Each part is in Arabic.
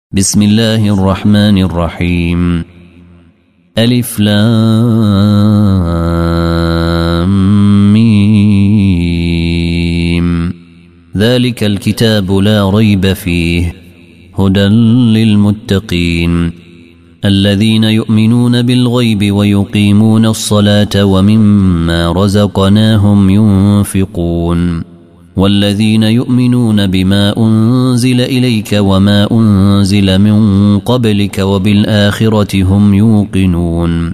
بسم الله الرحمن الرحيم. ألف لام ميم. ذلك الكتاب لا ريب فيه هدى للمتقين الذين يؤمنون بالغيب ويقيمون الصلاة ومما رزقناهم ينفقون والذين يؤمنون بما أنزل إليك وما أنزل من قبلك وبالآخرة هم يوقنون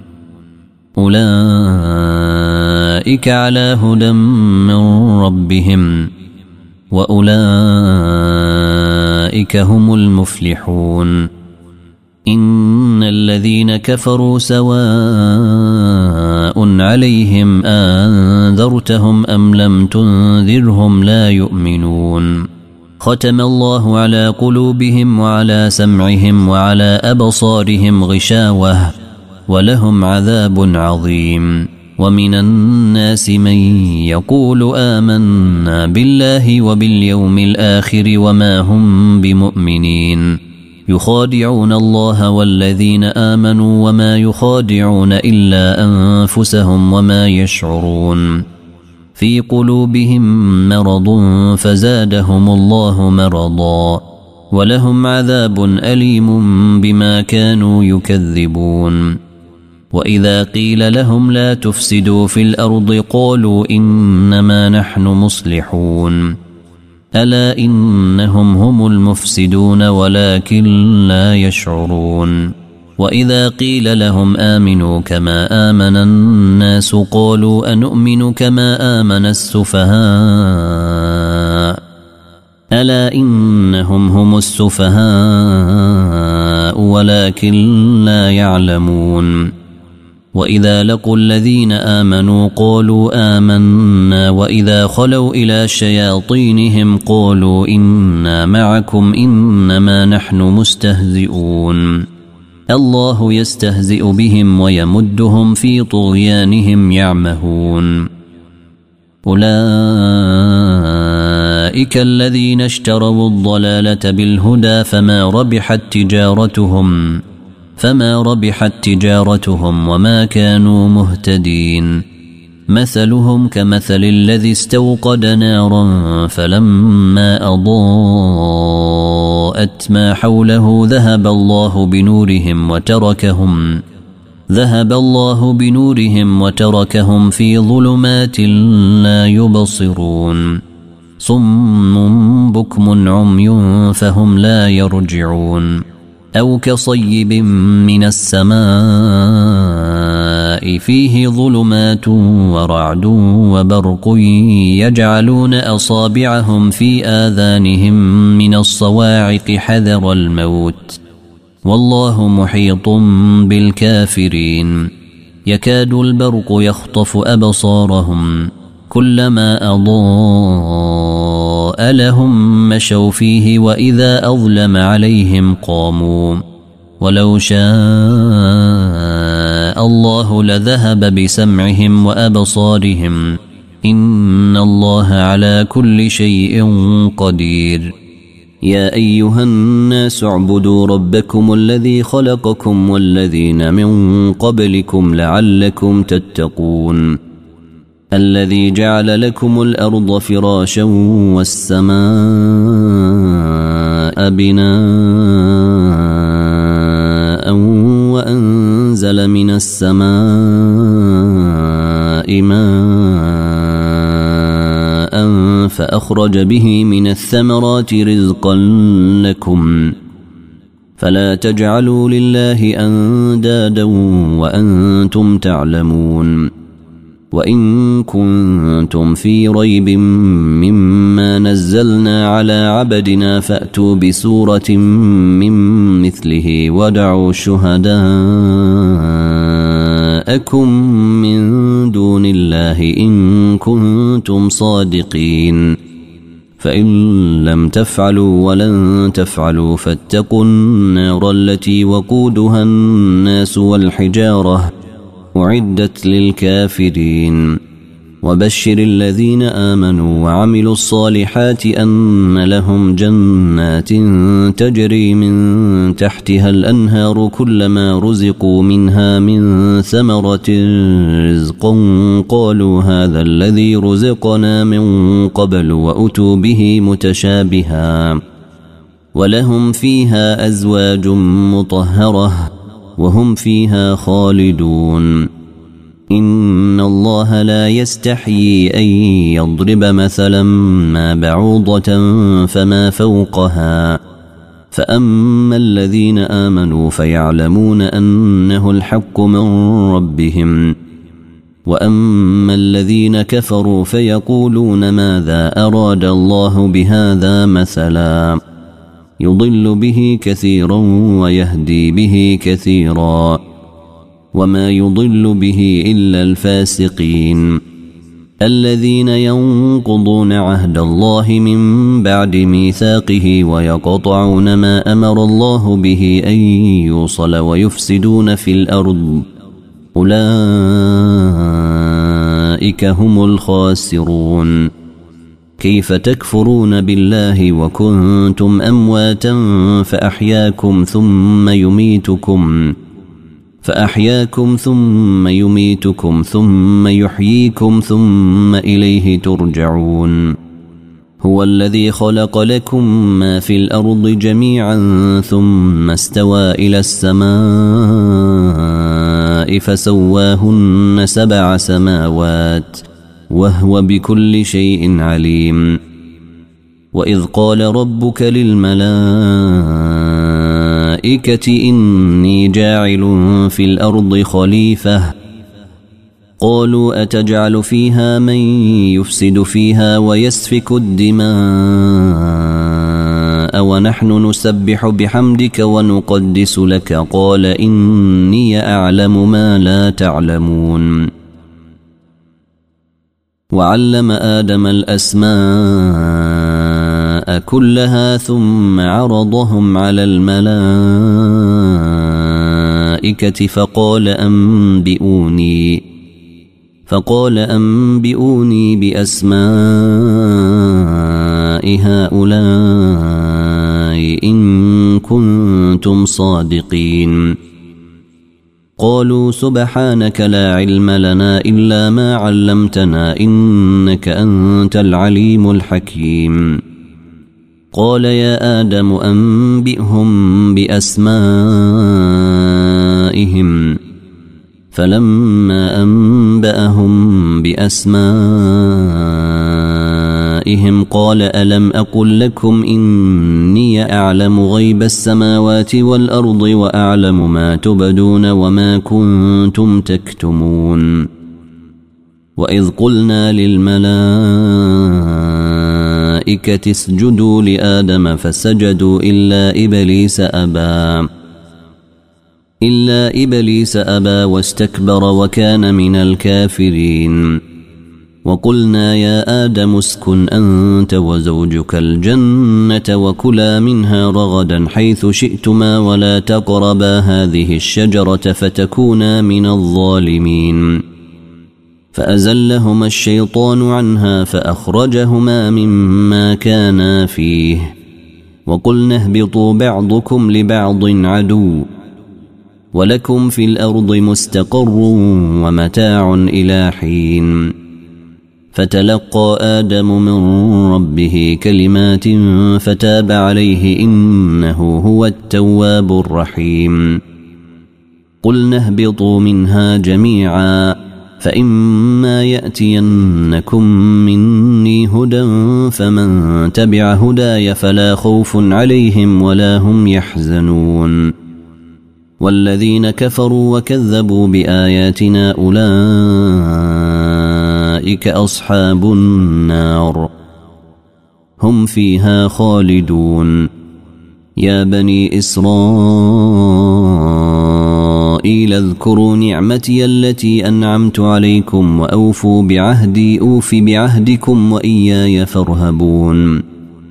أولئك على هدى من ربهم وأولئك هم المفلحون. إن الذين كفروا سواء عليهم أنذرتهم أم لم تنذرهم لا يؤمنون. ختم الله على قلوبهم وعلى سمعهم وعلى أبصارهم غشاوة ولهم عذاب عظيم. ومن الناس من يقول آمنا بالله وباليوم الآخر وما هم بمؤمنين يخادعون الله والذين آمنوا وما يخادعون إلا أنفسهم وما يشعرون. في قلوبهم مرض فزادهم الله مرضا ولهم عذاب أليم بما كانوا يكذبون. وإذا قيل لهم لا تفسدوا في الأرض قالوا إنما نحن مصلحون ألا إنهم هم المفسدون ولكن لا يشعرون. وإذا قيل لهم آمنوا كما آمن الناس قالوا أنؤمن كما آمن السفهاء ألا إنهم هم السفهاء ولكن لا يعلمون. وإذا لقوا الذين آمنوا قالوا آمنا وإذا خلوا إلى شياطينهم قالوا إنا معكم إنما نحن مستهزئون. الله يستهزئ بهم ويمدهم في طغيانهم يعمهون. أولئك الذين اشتروا الضلالة بالهدى فما ربحت تجارتهم وما كانوا مهتدين. مثلهم كمثل الذي استوقد نارا فلما أضاءت ما حوله ذهب الله بنورهم وتركهم في ظلمات لا يبصرون. صم بكم عمي فهم لا يرجعون. أو كصيب من السماء فيه ظلمات ورعد وبرق يجعلون أصابعهم في آذانهم من الصواعق حذر الموت والله محيط بالكافرين. يكاد البرق يخطف أبصارهم كلما أضاء لهم مشوا فيه وإذا أظلم عليهم قاموا ولو شاء الله لذهب بسمعهم وأبصارهم إن الله على كل شيء قدير. يا أيها الناس اعبدوا ربكم الذي خلقكم والذين من قبلكم لعلكم تتقون. الذي جعل لكم الأرض فراشا والسماء بناء وأنزل من السماء ماء فأخرج به من الثمرات رزقا لكم فلا تجعلوا لله أندادا وأنتم تعلمون. وإن كنتم في ريب مما نزلنا على عبدنا فأتوا بسورة من مثله ودعوا شهداءكم من دون الله إن كنتم صادقين. فإن لم تفعلوا ولن تفعلوا فاتقوا النار التي وقودها الناس والحجارة أعدت للكافرين. وبشر الذين آمنوا وعملوا الصالحات أن لهم جنات تجري من تحتها الأنهار كلما رزقوا منها من ثمرة رزقا قالوا هذا الذي رزقنا من قبل وأتوا به متشابها ولهم فيها أزواج مطهرة وهم فيها خالدون إن الله لا يستحيي أن يضرب مثلا ما بعوضة فما فوقها فأما الذين آمنوا فيعلمون أنه الحق من ربهم وأما الذين كفروا فيقولون ماذا أراد الله بهذا مثلا يضل به كثيرا ويهدي به كثيرا وما يضل به إلا الفاسقين الذين ينقضون عهد الله من بعد ميثاقه ويقطعون ما أمر الله به أن يوصل ويفسدون في الأرض أولئك هم الخاسرون كيف تكفرون بالله وكنتم أمواتا فأحياكم ثم يميتكم ثم يحييكم ثم إليه ترجعون هو الذي خلق لكم ما في الأرض جميعا ثم استوى إلى السماء فسواهن 7 سماوات وهو بكل شيء عليم وإذ قال ربك للملائكة إني جاعل في الأرض خليفة قالوا أتجعل فيها من يفسد فيها ويسفك الدماء ونحن نسبح بحمدك ونقدس لك قال إني أعلم ما لا تعلمون وعلم آدم الأسماء كلها ثم عرضهم على الملائكة فقال أنبئوني بأسماء هؤلاء إن كنتم صادقين قالوا سبحانك لا علم لنا إلا ما علمتنا إنك أنت العليم الحكيم قال يا آدم أنبئهم بأسمائهم فلما أنبأهم بأسمائهم قال ألم أقل لكم إني أعلم غيب السماوات والأرض وأعلم ما تبدون وما كنتم تكتمون وإذ قلنا للملائكة اسجدوا لآدم فسجدوا إلا إبليس أبى واستكبر وكان من الكافرين وقلنا يا آدم اسكن أنت وزوجك الجنة وكلا منها رغدا حيث شئتما ولا تقربا هذه الشجرة فتكونا من الظالمين فأزلهما الشيطان عنها فأخرجهما مما كانا فيه وقلنا اهبطوا بعضكم لبعض عدو ولكم في الأرض مستقر ومتاع إلى حين فتلقى آدم من ربه كلمات فتاب عليه إنه هو التواب الرحيم قلنا اهبطوا منها جميعا فإما يأتينكم مني هدى فمن تبع هداي فلا خوف عليهم ولا هم يحزنون والذين كفروا وكذبوا بآياتنا أولئك أصحاب النار هم فيها خالدون يا بني إسرائيل اذكروا نعمتي التي أنعمت عليكم وأوفوا بعهدي أوف بعهدكم وإياي فارهبون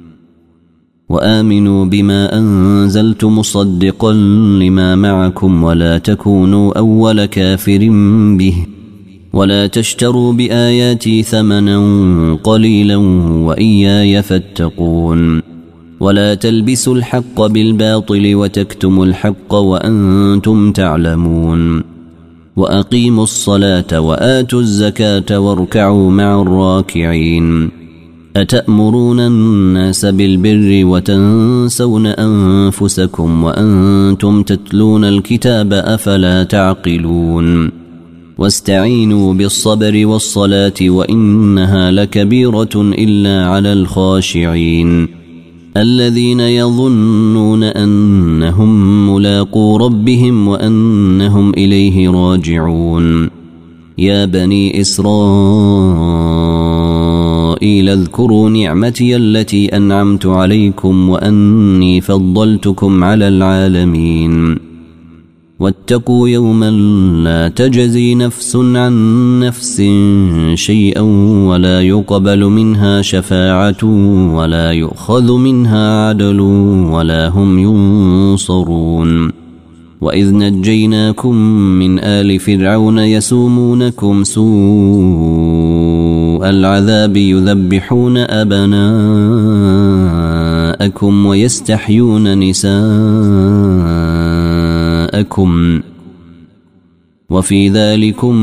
وآمنوا بما أنزلت مصدقا لما معكم ولا تكونوا أول كافر به ولا تشتروا بآياتي ثمنا قليلا وإياي فاتقون ولا تلبسوا الحق بالباطل وتكتموا الحق وأنتم تعلمون وأقيموا الصلاة وآتوا الزكاة واركعوا مع الراكعين أتأمرون الناس بالبر وتنسون أنفسكم وأنتم تتلون الكتاب أفلا تعقلون واستعينوا بالصبر والصلاة وإنها لكبيرة إلا على الخاشعين الذين يظنون أنهم ملاقو ربهم وأنهم إليه راجعون يا بني إسرائيل اذكروا نعمتي التي أنعمت عليكم وأني فضلتكم على العالمين واتقوا يوما لا تجزي نفس عن نفس شيئا ولا يقبل منها شفاعة ولا يؤخذ منها عدل ولا هم ينصرون وإذ نجيناكم من آل فرعون يسومونكم سوء العذاب يذبحون أبناءكم ويستحيون نساءكم وفي ذلكم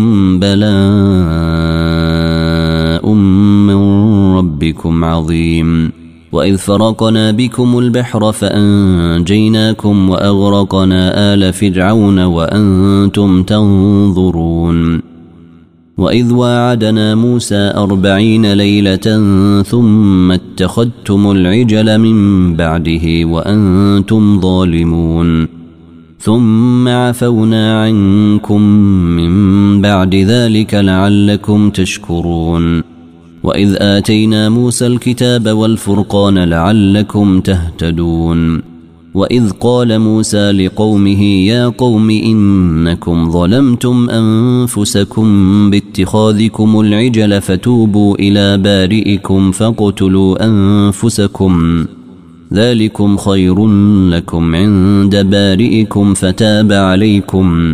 بلاء من ربكم عظيم وإذ فرقنا بكم البحر فأنجيناكم وأغرقنا آل فرعون وأنتم تنظرون وإذ واعدنا موسى 40 ليلة ثم اتخذتم العجل من بعده وأنتم ظالمون ثم عفونا عنكم من بعد ذلك لعلكم تشكرون وإذ آتينا موسى الكتاب والفرقان لعلكم تهتدون وإذ قال موسى لقومه يا قوم إنكم ظلمتم أنفسكم باتخاذكم العجل فتوبوا إلى بارئكم فاقتلوا أنفسكم ذلكم خير لكم عند بارئكم فتاب عليكم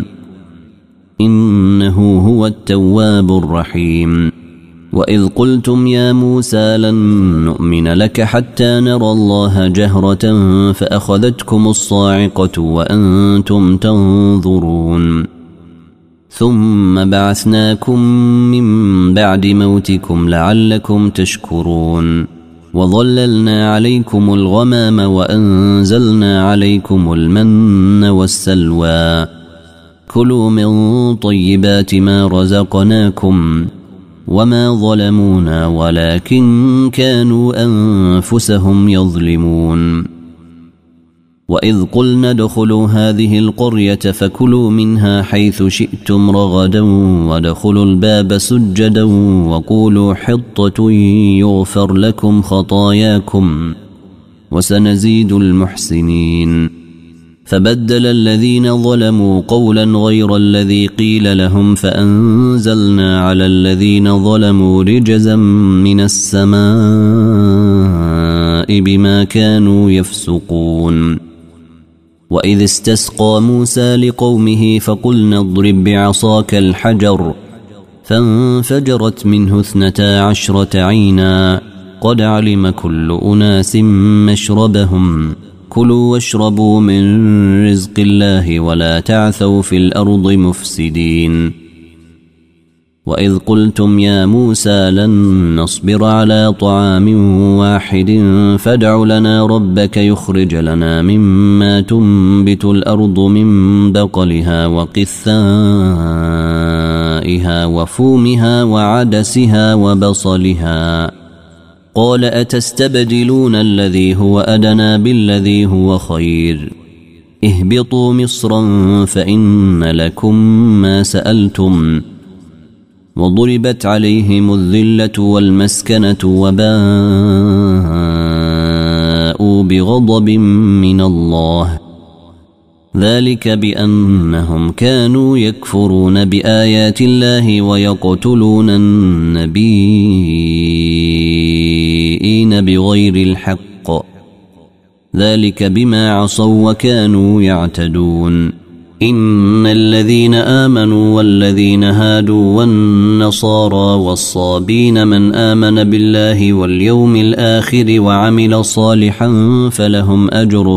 إنه هو التواب الرحيم وإذ قلتم يا موسى لن نؤمن لك حتى نرى الله جهرة فأخذتكم الصاعقة وأنتم تنظرون ثم بعثناكم من بعد موتكم لعلكم تشكرون وظللنا عليكم الغمام وأنزلنا عليكم المن والسلوى كلوا من طيبات ما رزقناكم وما ظلمونا ولكن كانوا أنفسهم يظلمون وإذ قلنا ادخلوا هذه القرية فكلوا منها حيث شئتم رغدا وادخلوا الباب سجدا وقولوا حطة يغفر لكم خطاياكم وسنزيد المحسنين فبدل الذين ظلموا قولا غير الذي قيل لهم فأنزلنا على الذين ظلموا رجزا من السماء بما كانوا يفسقون وإذ استسقى موسى لقومه فقلنا اضرب بعصاك الحجر فانفجرت منه 12 عينا قد علم كل أناس مشربهم كلوا واشربوا من رزق الله ولا تعثوا في الأرض مفسدين وإذ قلتم يا موسى لن نصبر على طعام واحد فادع لنا ربك يخرج لنا مما تنبت الأرض من بقلها وقثائها وفومها وعدسها وبصلها قال أتستبدلون الذي هو أدنى بالذي هو خير اهبطوا مصرا فإن لكم ما سألتم وضربت عليهم الذلة والمسكنة وباءوا بغضب من الله ذلك بأنهم كانوا يكفرون بآيات الله ويقتلون النبيين بغير الحق ذلك بما عصوا وكانوا يعتدون إن الذين آمنوا والذين هادوا والنصارى والصابين من آمن بالله واليوم الآخر وعمل صالحا فلهم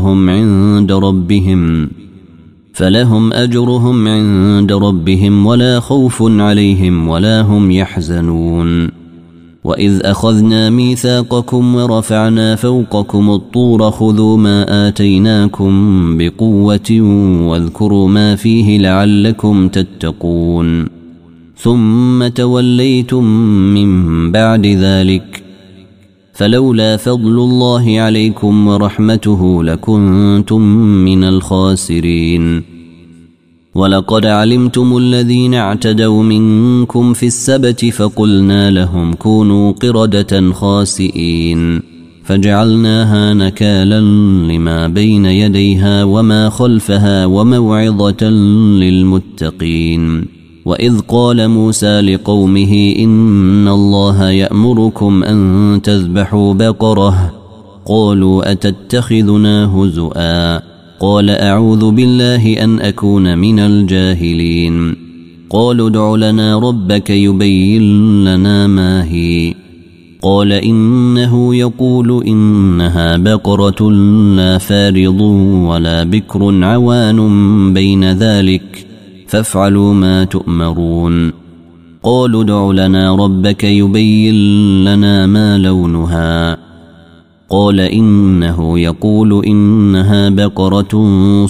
أجرهم عند ربهم ولا خوف عليهم ولا هم يحزنون. وإذ أخذنا ميثاقكم ورفعنا فوقكم الطور خذوا ما آتيناكم بقوة واذكروا ما فيه لعلكم تتقون ثم توليتم من بعد ذلك فلولا فضل الله عليكم ورحمته لكنتم من الخاسرين. ولقد علمتم الذين اعتدوا منكم في السبت فقلنا لهم كونوا قردة خاسئين فجعلناها نكالا لما بين يديها وما خلفها وموعظة للمتقين. وإذ قال موسى لقومه إن الله يأمركم أن تذبحوا بقرة قالوا أتتخذنا هزؤا قال أعوذ بالله أن أكون من الجاهلين. قالوا ادع لنا ربك يبين لنا ما هي قال إنه يقول إنها بقرة لا فارض ولا بكر عوان بين ذلك فافعلوا ما تؤمرون. قالوا ادع لنا ربك يبين لنا ما لونها قال إنه يقول إنها بقرة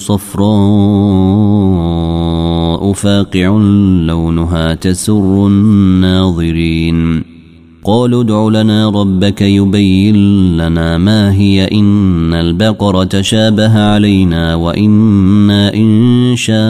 صفراء فاقع لونها تسر الناظرين. قالوا ادع لنا ربك يبين لنا ما هي إن البقرة شابه علينا وإنا إن شاء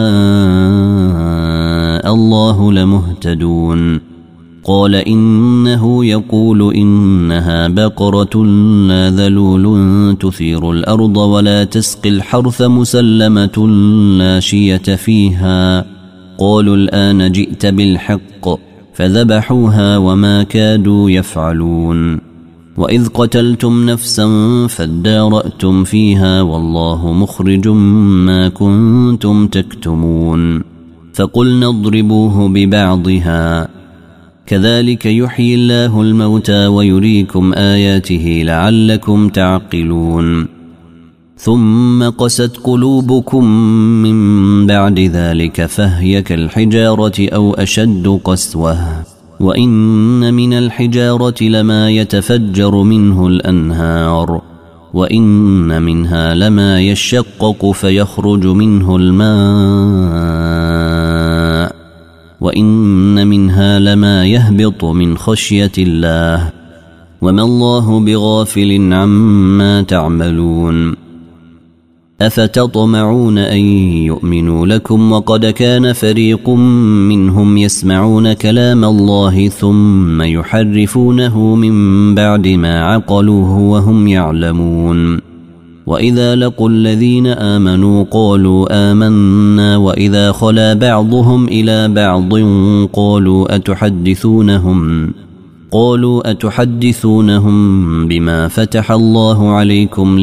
الله لمهتدون. قال إنه يقول إنها بقرة لا ذلول تثير الأرض ولا تسقي الحرث مسلمة لا شية فيها. قالوا الآن جئت بالحق فذبحوها وما كادوا يفعلون. وإذ قتلتم نفسا فادارأتم فيها والله مخرج ما كنتم تكتمون. فقلنا اضربوه ببعضها كذلك يحيي الله الموتى ويريكم آياته لعلكم تعقلون. ثم قست قلوبكم من بعد ذلك فهي كالحجارة أو أشد قسوة وإن من الحجارة لما يتفجر منه الأنهار وإن منها لما يشقق فيخرج منه الماء وإن منها لما يهبط من خشية الله وما الله بغافل عما تعملون. أفتطمعون أن يؤمنوا لكم وقد كان فريق منهم يسمعون كلام الله ثم يحرفونه من بعد ما عقلوه وهم يعلمون. وإذا لقوا الذين آمنوا قالوا آمنا وإذا خلا بعضهم إلى بعض قالوا أتحدثونهم بما فتح الله عليكم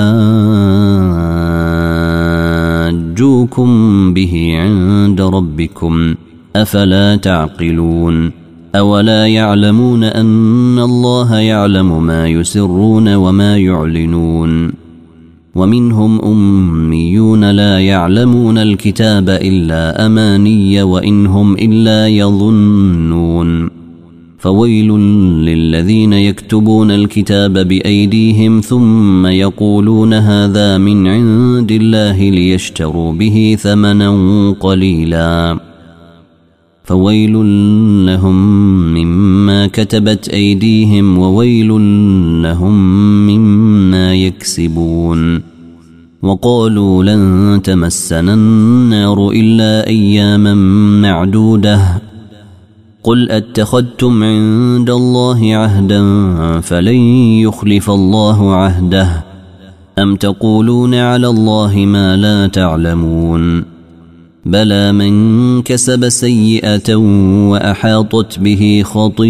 ليحاجوكم به عند ربكم أفلا تعقلون. أولا يعلمون أن الله يعلم ما يسرون وما يعلنون. ومنهم أميون لا يعلمون الكتاب إلا أماني وإن هم إلا يظنون. فويل للذين يكتبون الكتاب بأيديهم ثم يقولون هذا من عند الله ليشتروا به ثمنا قليلا فويل لهم مما كتبت أيديهم وويل لهم مما يكسبون. وقالوا لن تمسنا النار إلا أياما معدودة قل أتخذتم عند الله عهدا فلن يخلف الله عهده أم تقولون على الله ما لا تعلمون. بلى من كسب سيئة وأحاطت به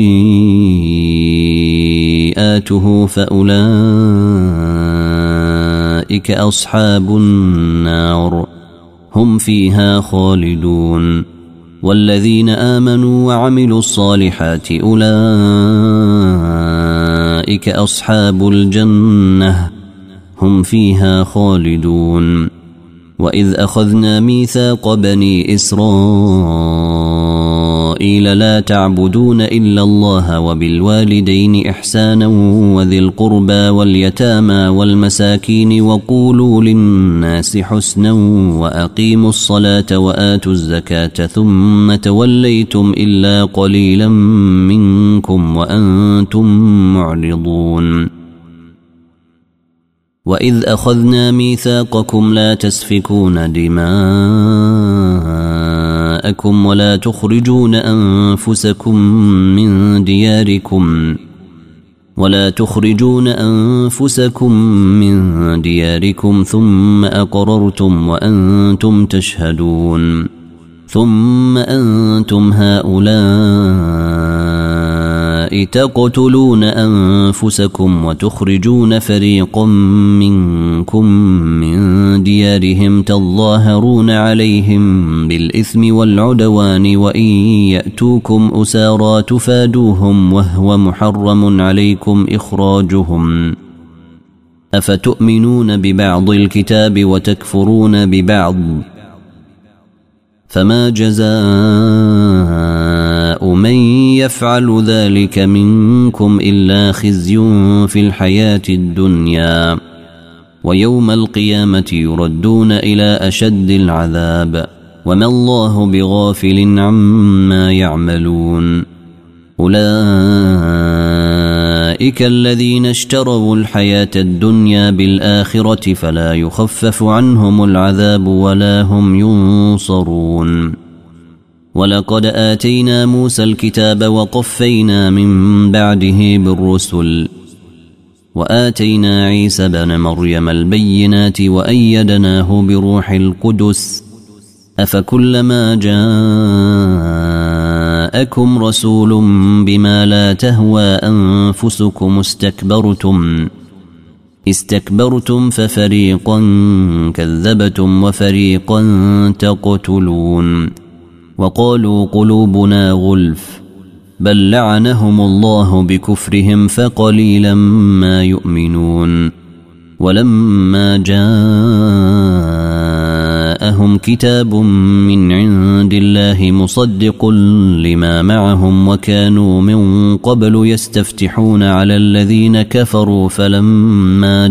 خطيئاته فأولئك أصحاب النار هم فيها خالدون والذين آمنوا وعملوا الصالحات أولئك أصحاب الجنة هم فيها خالدون وإذ أخذنا ميثاق بني إسرائيل لا تعبدون إلا الله وبالوالدين إحسانا وذي القربى واليتامى والمساكين وقولوا للناس حسنا وأقيموا الصلاة وآتوا الزكاة ثم توليتم إلا قليلا منكم وأنتم معرضون وإذ أخذنا ميثاقكم لا تسفكون دماءكم ولا تخرجون أنفسكم من دياركم ثم أقررتم وأنتم تشهدون ثم أنتم هؤلاء تقتلون أنفسكم وتخرجون فريقا منكم من ديارهم تظاهرون عليهم بالإثم والعدوان وإن يأتوكم أسارى تفادوهم وهو محرم عليكم إخراجهم أفتؤمنون ببعض الكتاب وتكفرون ببعض فما جزاء من يفعل ذلك منكم إلا خزي في الحياة الدنيا ويوم القيامة يردون إلى أشد العذاب وما الله بغافل عما يعملون أولئك الذين اشتروا الحياة الدنيا بالآخرة فلا يخفف عنهم العذاب ولا هم ينصرون ولقد آتينا موسى الكتاب وقفينا من بعده بالرسل وآتينا عيسى بن مريم البينات وأيدناه بروح القدس أفكلما جاءكم رسول بما لا تهوى أنفسكم استكبرتم ففريقا كذبتم وفريقا تقتلون وقالوا قلوبنا غلف بل لعنهم الله بكفرهم فقليلا ما يؤمنون ولما جاءهم كتاب من عند الله مصدق لما معهم وكانوا من قبل يستفتحون على الذين كفروا فلما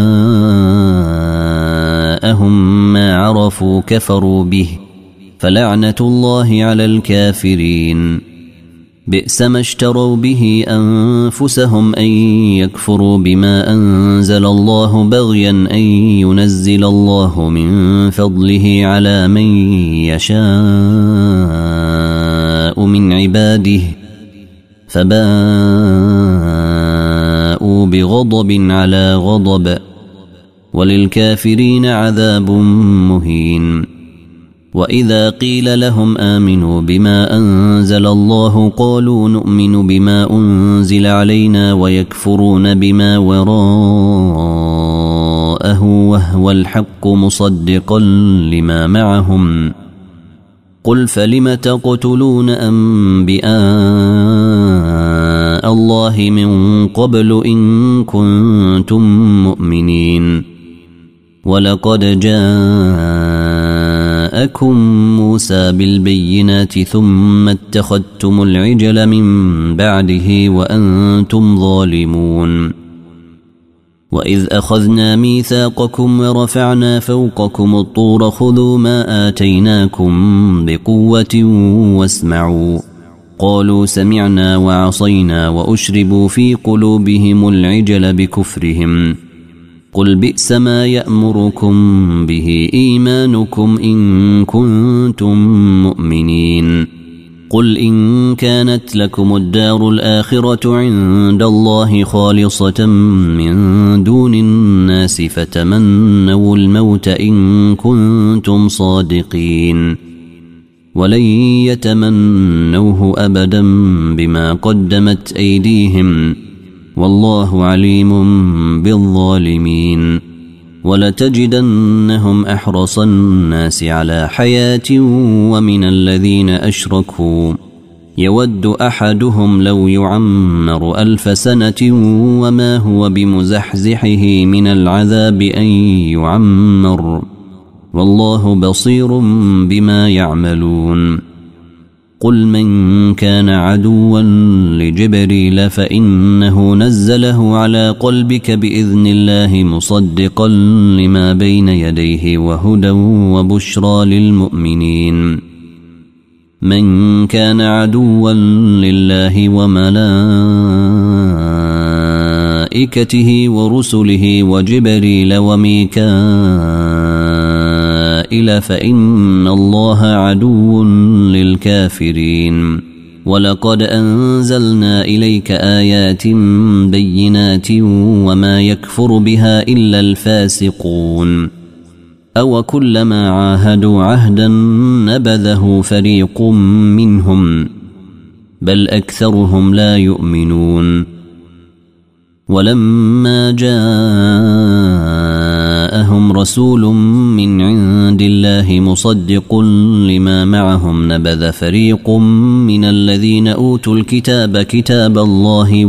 جاءهم ما عرفوا كفروا به فلعنة الله على الكافرين بئس ما اشتروا به أنفسهم أن يكفروا بما أنزل الله بغيا أن ينزل الله من فضله على من يشاء من عباده فباءوا بغضب على غضب وللكافرين عذاب مهين وإذا قيل لهم آمنوا بما أنزل الله قالوا نؤمن بما أنزل علينا ويكفرون بما وراءه وهو الحق مصدقا لما معهم قل فلم تقتلون أنبياء الله من قبل إن كنتم مؤمنين ولقد جاءكم موسى بالبينات ثم اتخذتم العجل من بعده وأنتم ظالمون وإذ أخذنا ميثاقكم ورفعنا فوقكم الطور خذوا ما آتيناكم بقوة واسمعوا قالوا سمعنا وعصينا وأشربوا في قلوبهم العجل بكفرهم قل بئس ما يأمركم به إيمانكم إن كنتم مؤمنين قل إن كانت لكم الدار الآخرة عند الله خالصة من دون الناس فتمنوا الموت إن كنتم صادقين ولن يتمنوه أبدا بما قدمت أيديهم والله عليم بالظالمين ولتجدنهم أحرص الناس على حياة ومن الذين أشركوا يود أحدهم لو يعمر 1000 سنة وما هو بمزحزحه من العذاب أن يعمر والله بصير بما يعملون قل من كان عدوا لجبريل فإنه نزله على قلبك بإذن الله مصدقا لما بين يديه وهدى وبشرى للمؤمنين من كان عدوا لله وملائكته ورسله وجبريل وميكائيل فإن الله عدو للكافرين ولقد أنزلنا إليك آيات بينات وما يكفر بها إلا الفاسقون أو كلما عاهدوا عهدا نبذه فريق منهم بل أكثرهم لا يؤمنون ولما جاءهم رسول من عند الله مصدق لما معهم نبذ فريق من الذين أوتوا الكتاب كتاب الله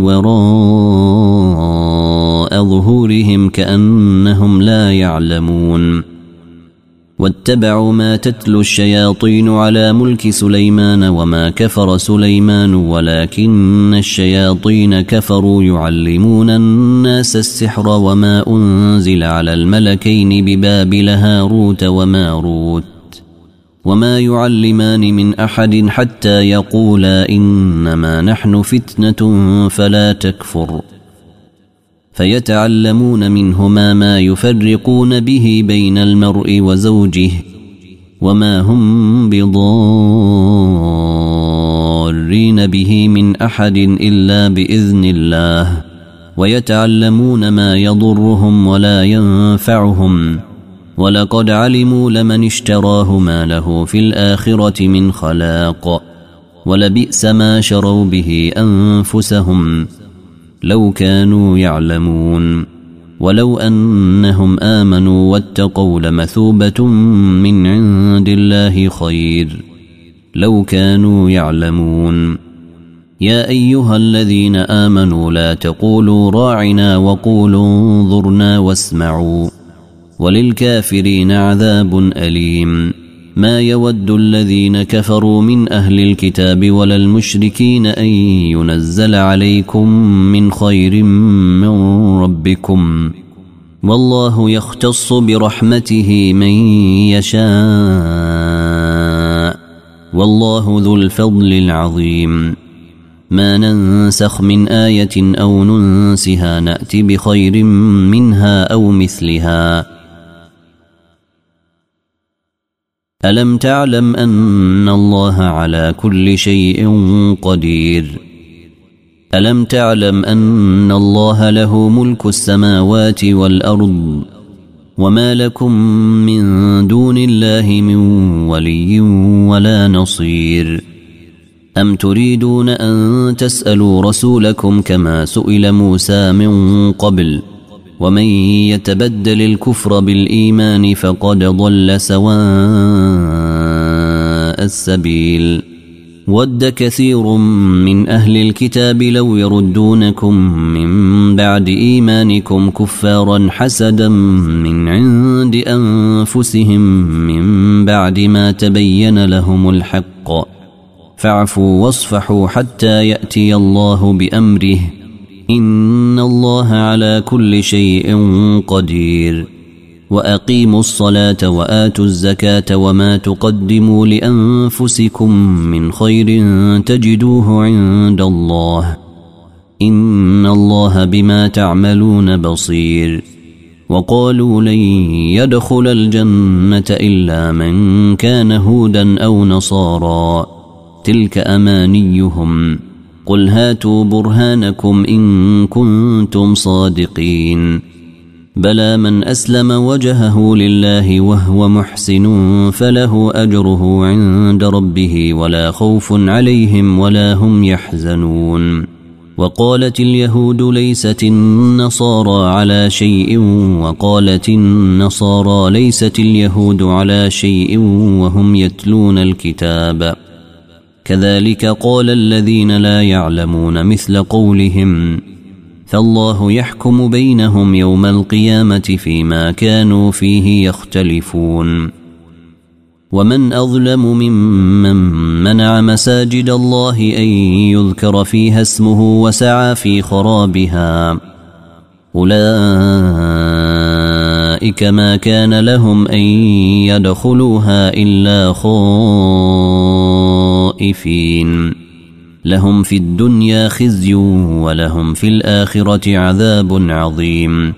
وراء ظهورهم كأنهم لا يعلمون واتبعوا ما تتلو الشياطين على ملك سليمان وما كفر سليمان ولكن الشياطين كفروا يعلمون الناس السحر وما أنزل على الملكين ببابل هاروت وماروت وما يعلمان من أحد حتى يقولا إنما نحن فتنة فلا تكفر فيتعلمون منهما ما يفرقون به بين المرء وزوجه وما هم بضارين به من أحد إلا بإذن الله ويتعلمون ما يضرهم ولا ينفعهم ولقد علموا لمن اشتراه ما له في الآخرة من خلاق ولبئس ما شروا به أنفسهم لو كانوا يعلمون ولو أنهم آمنوا واتقوا لمثوبة من عند الله خير لو كانوا يعلمون يا أيها الذين آمنوا لا تقولوا راعنا وقولوا انظرنا واسمعوا وللكافرين عذاب أليم ما يود الذين كفروا من أهل الكتاب ولا المشركين أن ينزل عليكم من خير من ربكم والله يختص برحمته من يشاء والله ذو الفضل العظيم ما ننسخ من آية أو ننسها نأتي بخير منها أو مثلها ألم تعلم أن الله على كل شيء قدير ألم تعلم أن الله له ملك السماوات والأرض وما لكم من دون الله من ولي ولا نصير أم تريدون أن تسألوا رسولكم كما سئل موسى من قبل ومن يتبدل الكفر بالإيمان فقد ضل سواء السبيل ود كثير من أهل الكتاب لو يردونكم من بعد إيمانكم كفارا حسدا من عند أنفسهم من بعد ما تبين لهم الحق فاعفوا واصفحوا حتى يأتي الله بأمره إن الله على كل شيء قدير وأقيموا الصلاة وآتوا الزكاة وما تقدموا لأنفسكم من خير تجدوه عند الله إن الله بما تعملون بصير وقالوا لن يدخل الجنة إلا من كان هودا أو نصارى تلك أمانيهم قل هاتوا برهانكم إن كنتم صادقين بلى من أسلم وجهه لله وهو محسن فله أجره عند ربه ولا خوف عليهم ولا هم يحزنون وقالت اليهود ليست النصارى على شيء وقالت النصارى ليست اليهود على شيء وهم يتلون الكتاب كذلك قال الذين لا يعلمون مثل قولهم فالله يحكم بينهم يوم القيامة فيما كانوا فيه يختلفون ومن أظلم ممن منع مساجد الله أن يذكر فيها اسمه وسعى في خرابها أولئك ما كان لهم أن يدخلوها إلا خائفين لهم في الدنيا خزي ولهم في الآخرة عذاب عظيم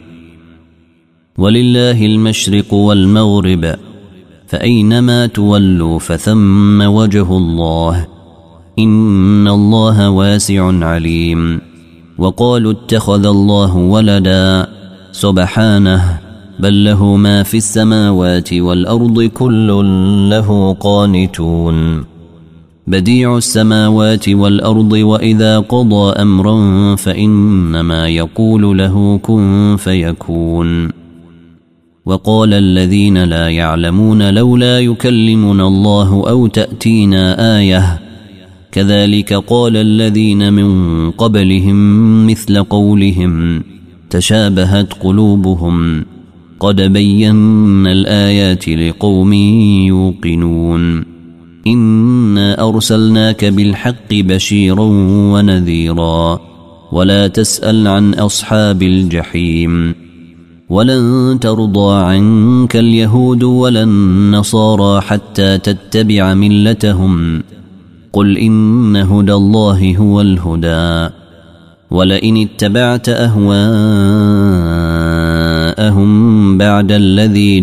ولله المشرق والمغرب فأينما تولوا فثم وجه الله إن الله واسع عليم وقالوا اتخذ الله ولدا سبحانه بل له ما في السماوات والأرض كل له قانتون بديع السماوات والأرض وإذا قضى أمرا فإنما يقول له كن فيكون وقال الذين لا يعلمون لولا يكلمنا الله أو تأتينا آية كذلك قال الذين من قبلهم مثل قولهم تشابهت قلوبهم قد بينا الآيات لقوم يوقنون إنا أرسلناك بالحق بشيرا ونذيرا ولا تسأل عن أصحاب الجحيم ولن ترضى عنك اليهود ولا النصارى حتى تتبع ملتهم قل إن هدى الله هو الهدى ولئن اتبعت أهواءهم بعد الذي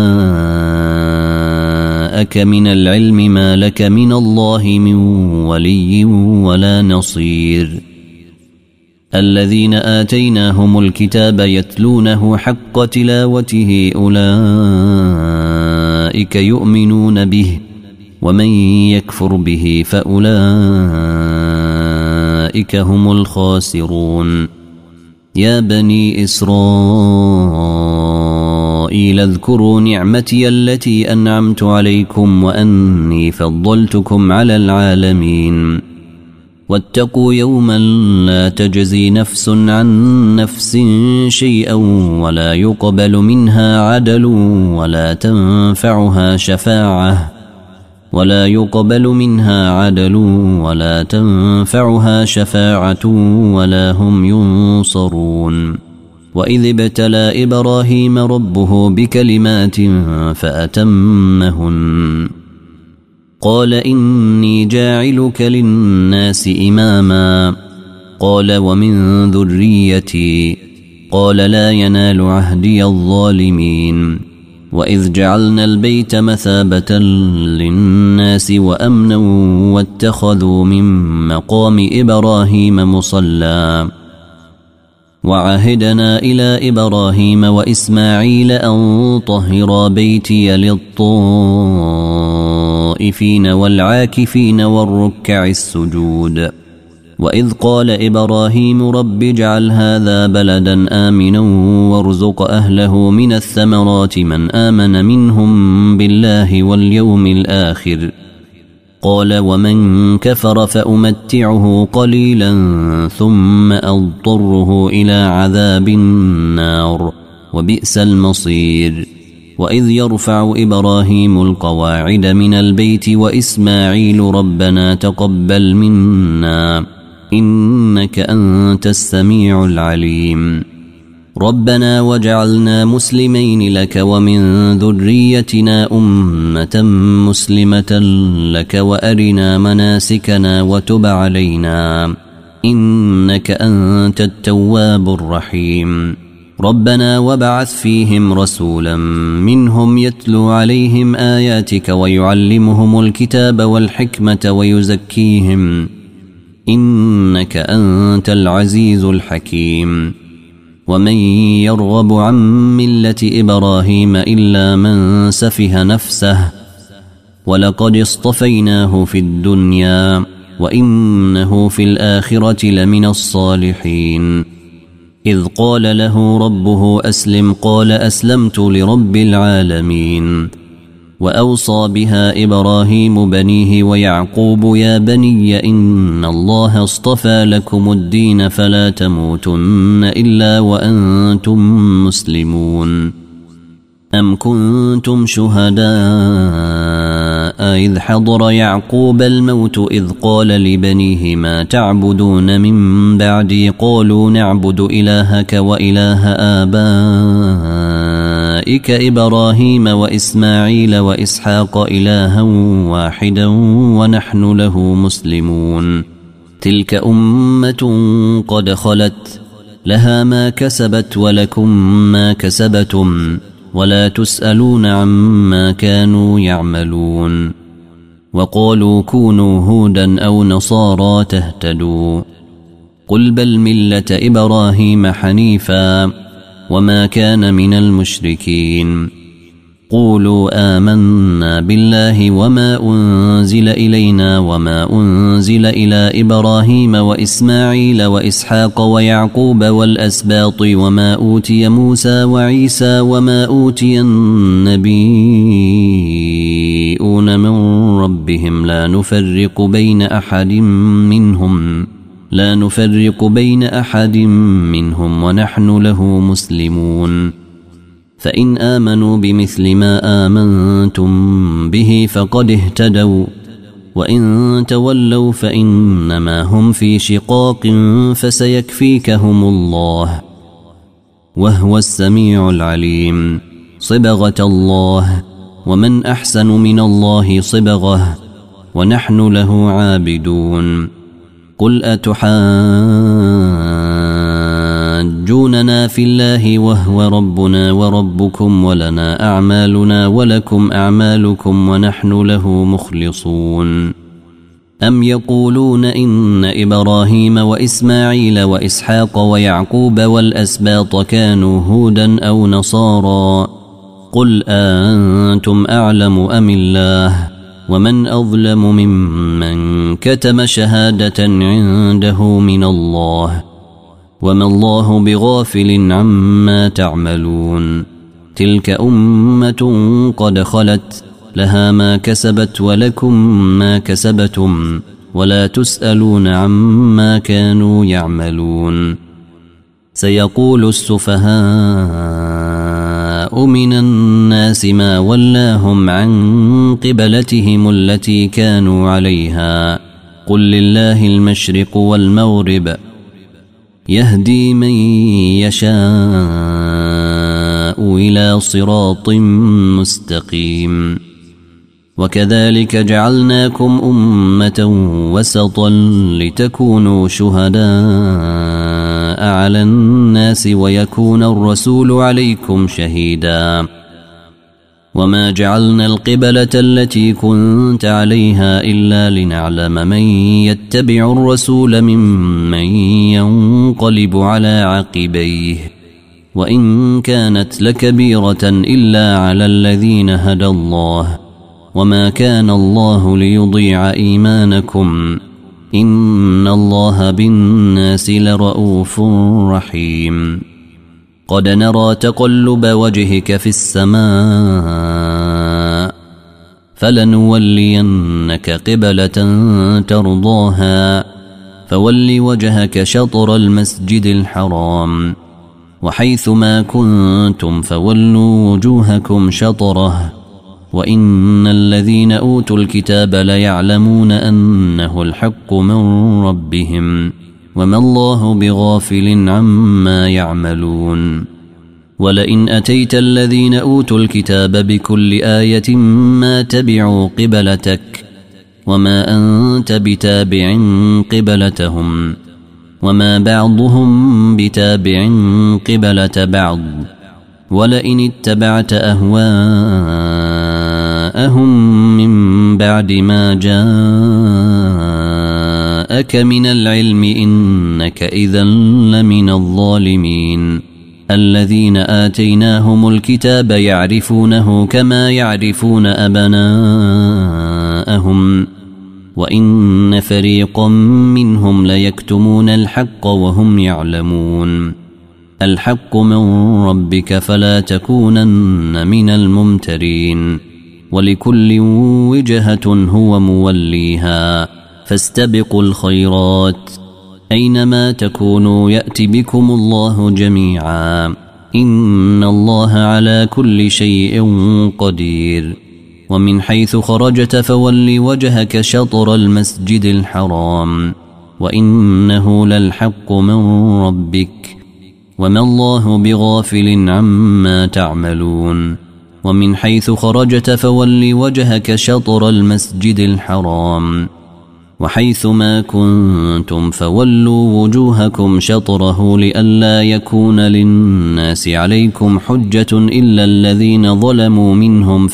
جاءك من العلم ما لك من الله من ولي ولا نصير الذين آتيناهم الكتاب يتلونه حق تلاوته أولئك يؤمنون به ومن يكفر به فأولئك هم الخاسرون يا بني إسرائيل اذكروا نعمتي التي أنعمت عليكم وأني فضلتكم على العالمين واتقوا يوما لا تجزي نفس عن نفس شيئا ولا يقبل منها عدل ولا تنفعها شفاعة ولا هم ينصرون وإذ ابتلى إبراهيم ربه بكلمات فأتمهن قال إني جاعلك للناس إماما قال ومن ذريتي قال لا ينال عهدي الظالمين وإذ جعلنا البيت مثابة للناس وأمنا واتخذوا من مقام إبراهيم مصلى وعهدنا إلى إبراهيم وإسماعيل أن طهرا بيتي للطائفين والعاكفين والركع السجود وإذ قال إبراهيم رب اجعل هذا بلدا آمنا وارزق أهله من الثمرات من آمن منهم بالله واليوم الآخر قال ومن كفر فأمتعه قليلا ثم أضطره إلى عذاب النار وبئس المصير وإذ يرفع إبراهيم القواعد من البيت وإسماعيل ربنا تقبل منا إنك أنت السميع العليم ربنا وجعلنا مسلمين لك ومن ذريتنا أمة مسلمة لك وأرنا مناسكنا وتب علينا إنك أنت التواب الرحيم ربنا وبعث فيهم رسولا منهم يتلو عليهم آياتك ويعلمهم الكتاب والحكمة ويزكيهم إنك أنت العزيز الحكيم ومن يرغب عن ملة إبراهيم إلا من سفه نفسه ولقد اصطفيناه في الدنيا وإنه في الآخرة لمن الصالحين. إذ قال له ربه أسلم قال أسلمت لرب العالمين. وأوصى بها إبراهيم بنيه ويعقوب يا بني إن الله اصطفى لكم الدين فلا تموتن إلا وأنتم مسلمون. أم كنتم شهداء إذ حضر يعقوب الموت إذ قال لبنيه ما تعبدون من بعدي قالوا نعبد إلهك وإله آبائك إبراهيم وإسماعيل وإسحاق إلها واحدا ونحن له مسلمون. تلك أمة قد خلت لها ما كسبت ولكم ما كسبتم ولا تسألون عما كانوا يعملون. وقالوا كونوا هودا أو نصارى تهتدوا قل بل ملة إبراهيم حنيفا وما كان من المشركين. قولوا آمنا بالله وما أنزل إلينا وما أنزل إلى إبراهيم وإسماعيل وإسحاق ويعقوب والأسباط وما أوتي موسى وعيسى وما أوتي النبيون من ربهم لا نفرق بين أحد منهم ونحن له مسلمون. فإن آمنوا بمثل ما آمنتم به فقد اهتدوا وإن تولوا فإنما هم في شقاق فسيكفيكهم الله وهو السميع العليم. صبغة الله ومن أحسن من الله صبغة ونحن له عابدون. قل أتحاجوننا في الله وهو ربنا وربكم ولنا أعمالنا ولكم أعمالكم ونحن له مخلصون. أم يقولون إن إبراهيم وإسماعيل وإسحاق ويعقوب والأسباط كانوا هودا أو نصارى قل أنتم أعلم أم الله ومن أظلم ممن كتم شهادة عنده من الله وما الله بغافل عما تعملون. تلك أمة قد خلت لها ما كسبت ولكم ما كسبتم ولا تسألون عما كانوا يعملون. سيقول السفهاء من الناس ما ولاهم عن قبلتهم التي كانوا عليها قل لله المشرق والمغرب يهدي من يشاء إلى صراط مستقيم. وكذلك جعلناكم أمة وسطا لتكونوا شهداء على الناس ويكون الرسول عليكم شهيدا. وما جعلنا القبلة التي كنت عليها إلا لنعلم من يتبع الرسول ممن ينقلب على عقبيه وإن كانت لكبيرة إلا على الذين هدى الله وما كان الله ليضيع إيمانكم إن الله بالناس لرؤوف رحيم. قد نرى تقلب وجهك في السماء فلنولينك قبلة ترضاها فول وجهك شطر المسجد الحرام وحيث ما كنتم فولوا وجوهكم شطره وإن الذين أوتوا الكتاب ليعلمون أنه الحق من ربهم وما الله بغافل عما يعملون. ولئن أتيت الذين أوتوا الكتاب بكل آية ما تبعوا قبلتك وما أنت بتابع قبلتهم وما بعضهم بتابع قبلة بعض ولئن اتبعت أهواءهم من بعد ما جاءك من العلم إنك إذا لمن الظالمين. الذين آتيناهم الكتاب يعرفونه كما يعرفون أبناءهم وإن فريقا منهم ليكتمون الحق وهم يعلمون. الحق من ربك فلا تكونن من الممترين. ولكل وجهة هو موليها فاستبقوا الخيرات أينما تكونوا يأت بكم الله جميعا إن الله على كل شيء قدير. ومن حيث خرجت فول وجهك شطر المسجد الحرام وإنه للحق من ربك وما الله بغافل عما تعملون. ومن حيث خرجت فول وجهك شطر المسجد الحرام وحيث ما كنتم فولوا وجوهكم شطره لئلا يكون للناس عليكم حجة إلا الذين ظلموا منهم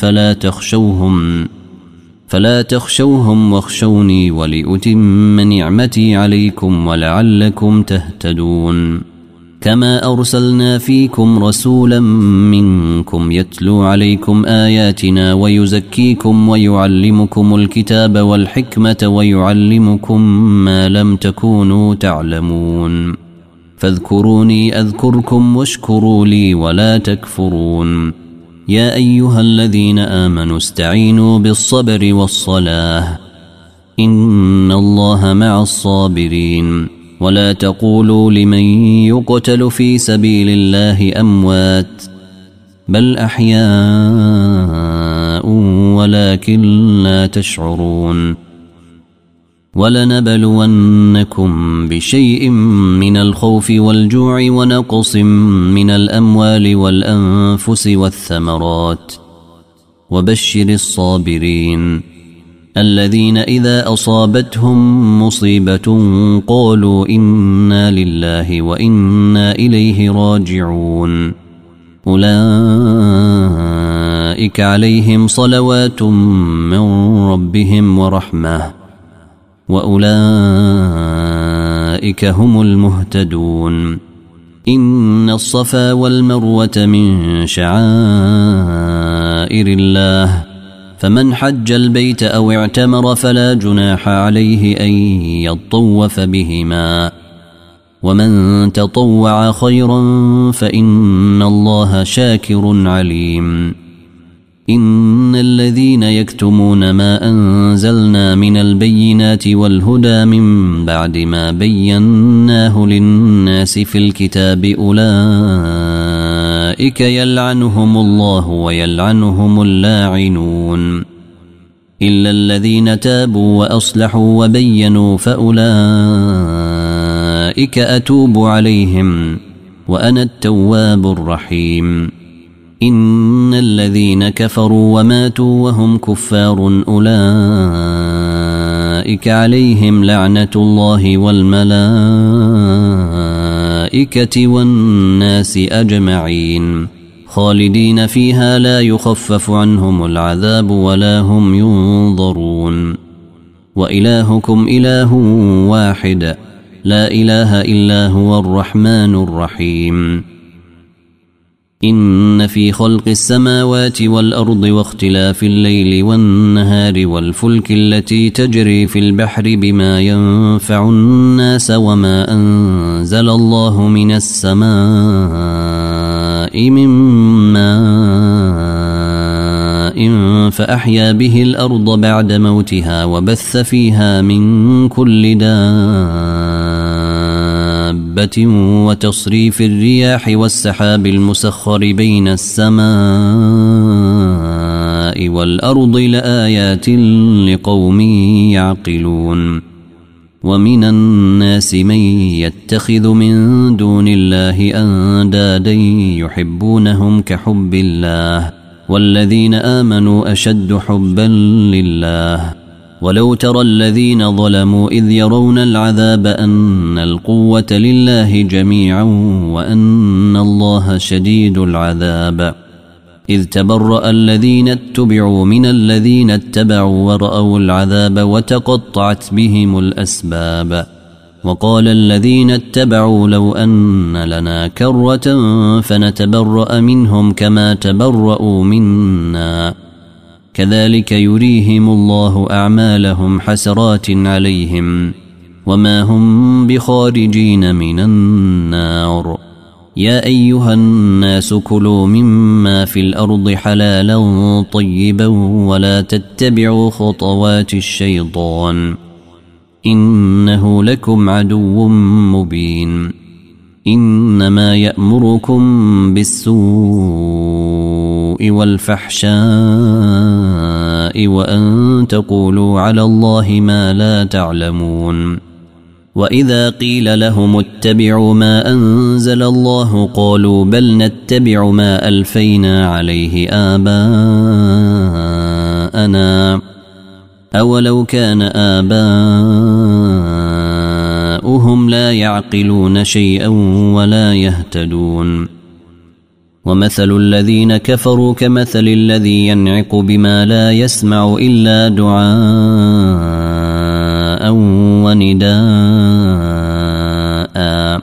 فلا تخشوهم واخشوني ولأتم نعمتي عليكم ولعلكم تهتدون. كما أرسلنا فيكم رسولا منكم يتلو عليكم آياتنا ويزكيكم ويعلمكم الكتاب والحكمة ويعلمكم ما لم تكونوا تعلمون. فاذكروني أذكركم واشكروا لي ولا تكفرون. يا أيها الذين آمنوا استعينوا بالصبر والصلاة إن الله مع الصابرين. ولا تقولوا لمن يقتل في سبيل الله أموات بل أحياء ولكن لا تشعرون. ولنبلونكم بشيء من الخوف والجوع ونقص من الأموال والأنفس والثمرات وبشر الصابرين الذين إذا أصابتهم مصيبة قالوا إنا لله وإنا إليه راجعون. أولئك عليهم صلوات من ربهم ورحمة وأولئك هم المهتدون. إن الصفا والمروة من شعائر الله فمن حج البيت أو اعتمر فلا جناح عليه أن يطوف بهما ومن تطوع خيرا فإن الله شاكر عليم. إن الذين يكتمون ما أنزلنا من البينات والهدى من بعد ما بيناه للناس في الكتاب أولئك يلعنهم الله ويلعنهم اللاعنون إلا الذين تابوا وأصلحوا وبينوا فأولئك أتوب عليهم وأنا التواب الرحيم. إن الذين كفروا وماتوا وهم كفار أولئك عليهم لعنة الله والملائكة والناس أجمعين خالدين فيها لا يخفف عنهم العذاب ولا هم ينظرون. وإلهكم إله واحد لا إله إلا هو الرحمن الرحيم. إن في خلق السماوات والأرض واختلاف الليل والنهار والفلك التي تجري في البحر بما ينفع الناس وما أنزل الله من السماء من ماء فأحيا به الأرض بعد موتها وبث فيها من كل دابة وتصريف الرياح والسحاب المسخر بين السماء والأرض لآيات لقوم يعقلون. ومن الناس من يتخذ من دون الله أندادا يحبونهم كحب الله والذين آمنوا أشد حبا لله. ولو ترى الذين ظلموا إذ يرون العذاب أن القوة لله جميعا وأن الله شديد العذاب إذ تبرأ الذين اتبعوا من الذين اتبعوا ورأوا العذاب وتقطعت بهم الأسباب. وقال الذين اتبعوا لو أن لنا كرة فنتبرأ منهم كما كذلك يريهم الله أعمالهم حسرات عليهم وما هم بخارجين من النار. يا أيها الناس كلوا مما في الأرض حلالا طيبا ولا تتبعوا خطوات الشيطان إنه لكم عدو مبين. إنما يأمركم بالسوء والفحشاء وأن تقولوا على الله ما لا تعلمون. وإذا قيل لهم اتبعوا ما أنزل الله قالوا بل نتبع ما ألفينا عليه آباءنا أولو كان آباؤهم لا يعقلون شيئا ولا يهتدون. ومثل الذين كفروا كمثل الذي ينعق بما لا يسمع إلا دعاء ونداء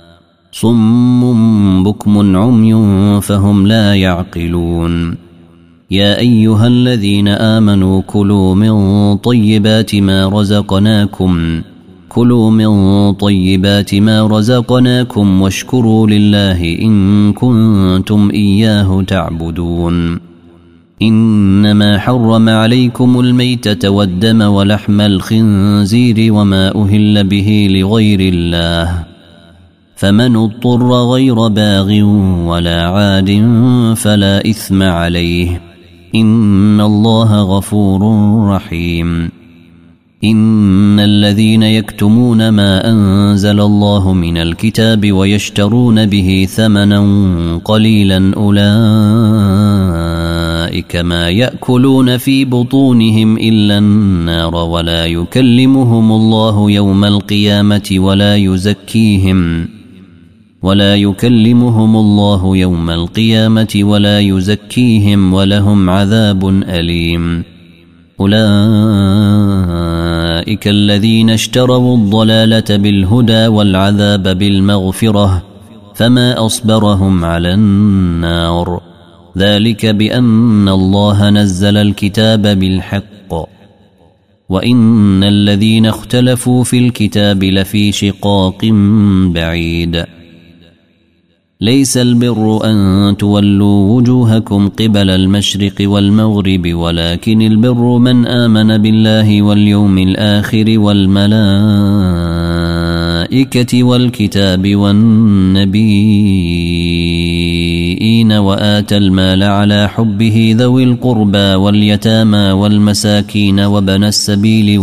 صم بكم عمي فهم لا يعقلون. يا أيها الذين آمنوا كلوا من طيبات ما رزقناكم واشكروا لله إن كنتم إياه تعبدون. إنما حرم عليكم الميتة والدم ولحم الخنزير وما أهل به لغير الله فمن اضطر غير باغ ولا عاد فلا إثم عليه إن الله غفور رحيم. إن الذين يكتمون ما أنزل الله من الكتاب ويشترون به ثمنا قليلا أولئك ما يأكلون في بطونهم إلا النار ولا يكلمهم الله يوم القيامة ولا يزكيهم ولهم عذاب أليم. أولئك الذين اشتروا الضلالة بالهدى والعذاب بالمغفرة فما أصبرهم على النار ذلك بأن الله نزل الكتاب بالحق وإن الذين اختلفوا في الكتاب لفي شقاق بعيد. ليس البر أن تولوا وجوهكم قبل المشرق والمغرب ولكن البر من آمن بالله واليوم الآخر والملائكة والكتاب والنبيين وآتى المال على حبه ذوي القربى واليتامى والمساكين وابن السبيل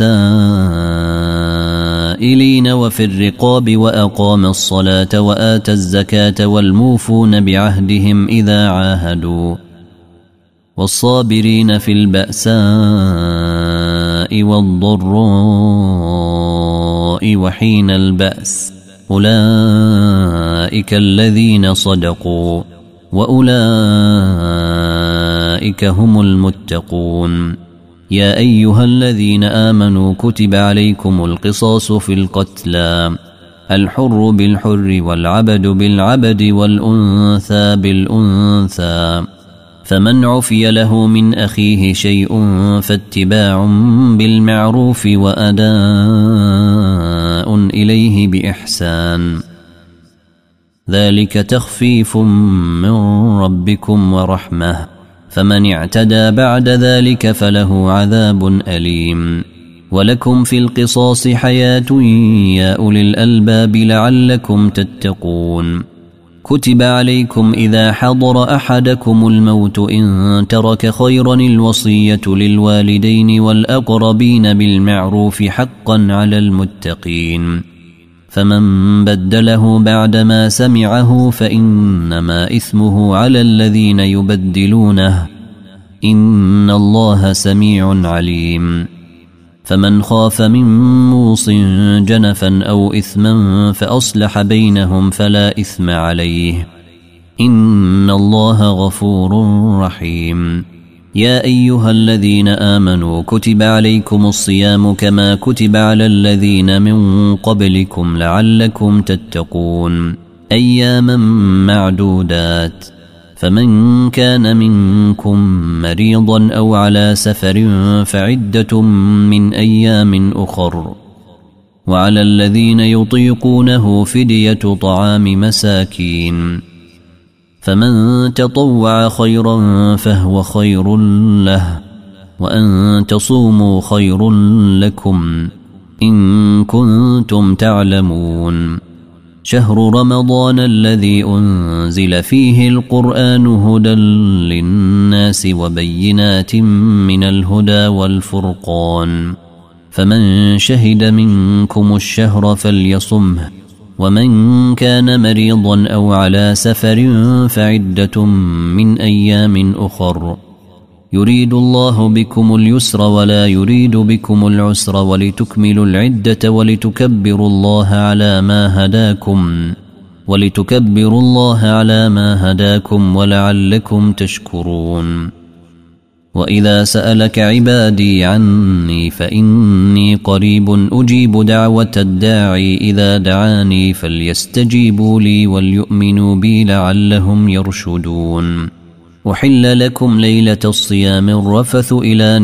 والسائلين وفي الرقاب وأقام الصلاة وآتى الزكاة والموفون بعهدهم إذا عاهدوا والصابرين في البأساء والضراء وحين البأس أولئك الذين صدقوا وأولئك هم المتقون. يا أيها الذين آمنوا كتب عليكم القصاص في القتلى الحر بالحر والعبد بالعبد والأنثى بالأنثى فمن عفي له من أخيه شيء فاتباع بالمعروف وأداء إليه بإحسان ذلك تخفيف من ربكم ورحمة فمن اعتدى بعد ذلك فله عذاب أليم. ولكم في القصاص حياة يا أولي الألباب لعلكم تتقون. كتب عليكم إذا حضر أحدكم الموت إن ترك خيرا الوصية للوالدين والأقربين بالمعروف حقا على المتقين فمن بدله بعدما سمعه فإنما إثمه على الذين يبدلونه إن الله سميع عليم. فمن خاف من موص جنفا أو إثما فأصلح بينهم فلا إثم عليه إن الله غفور رحيم. يا أيها الذين آمنوا كتب عليكم الصيام كما كتب على الذين من قبلكم لعلكم تتقون أياما معدودات فمن كان منكم مريضا أو على سفر فعدة من أيام أخر وعلى الذين يطيقونه فدية طعام مساكين فمن تطوع خيرا فهو خير له وأن تصوموا خير لكم إن كنتم تعلمون شهر رمضان الذي أنزل فيه القرآن هدى للناس وبينات من الهدى والفرقان فمن شهد منكم الشهر فليصمه ومن كان مريضا أو على سفر فعدة من أيام أخر يريد الله بكم اليسر ولا يريد بكم العسر ولتكملوا العدة ولتكبروا الله على ما هداكم ولعلكم تشكرون وإذا سألك عبادي عني فإني قريب أجيب دعوة الداعي إذا دعاني فليستجيبوا لي وليؤمنوا بي لعلهم يرشدون أحل لكم ليلة الصيام الرفث إلى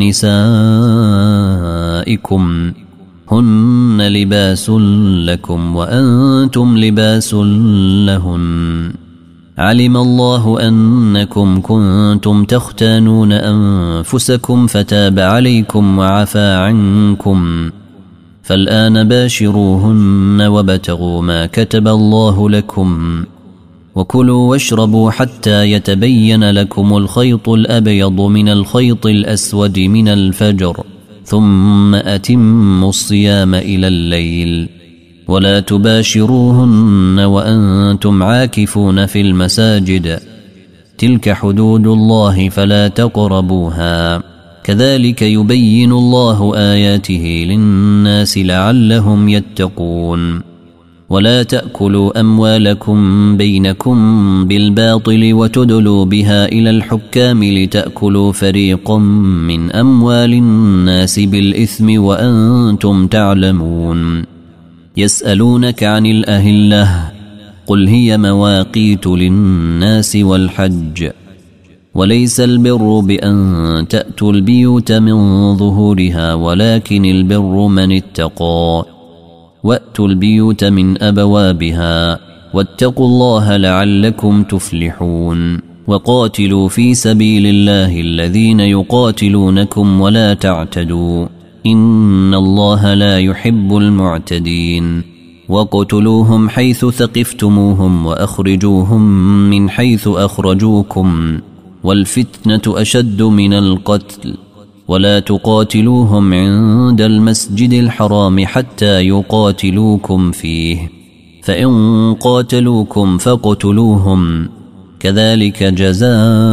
نسائكم هن لباس لكم وأنتم لباس لهن علم الله أنكم كنتم تختانون أنفسكم فتاب عليكم وعفى عنكم فالآن باشروهن وابتغوا ما كتب الله لكم وكلوا واشربوا حتى يتبين لكم الخيط الأبيض من الخيط الأسود من الفجر ثم أتموا الصيام إلى الليل ولا تباشروهن وأنتم عاكفون في المساجد تلك حدود الله فلا تقربوها كذلك يبين الله آياته للناس لعلهم يتقون ولا تأكلوا أموالكم بينكم بالباطل وتدلوا بها إلى الحكام لتأكلوا فريقا من أموال الناس بالإثم وأنتم تعلمون يسألونك عن الأهلة قل هي مواقيت للناس والحج وليس البر بأن تأتوا البيوت من ظهورها ولكن البر من اتقى وأتوا البيوت من أبوابها واتقوا الله لعلكم تفلحون وقاتلوا في سبيل الله الذين يقاتلونكم ولا تعتدوا إن الله لا يحب المعتدين وقتلوهم حيث ثقفتموهم وأخرجوهم من حيث أخرجوكم والفتنة أشد من القتل ولا تقاتلوهم عند المسجد الحرام حتى يقاتلوكم فيه فإن قاتلوكم فاقتلوهم كذلك جزاء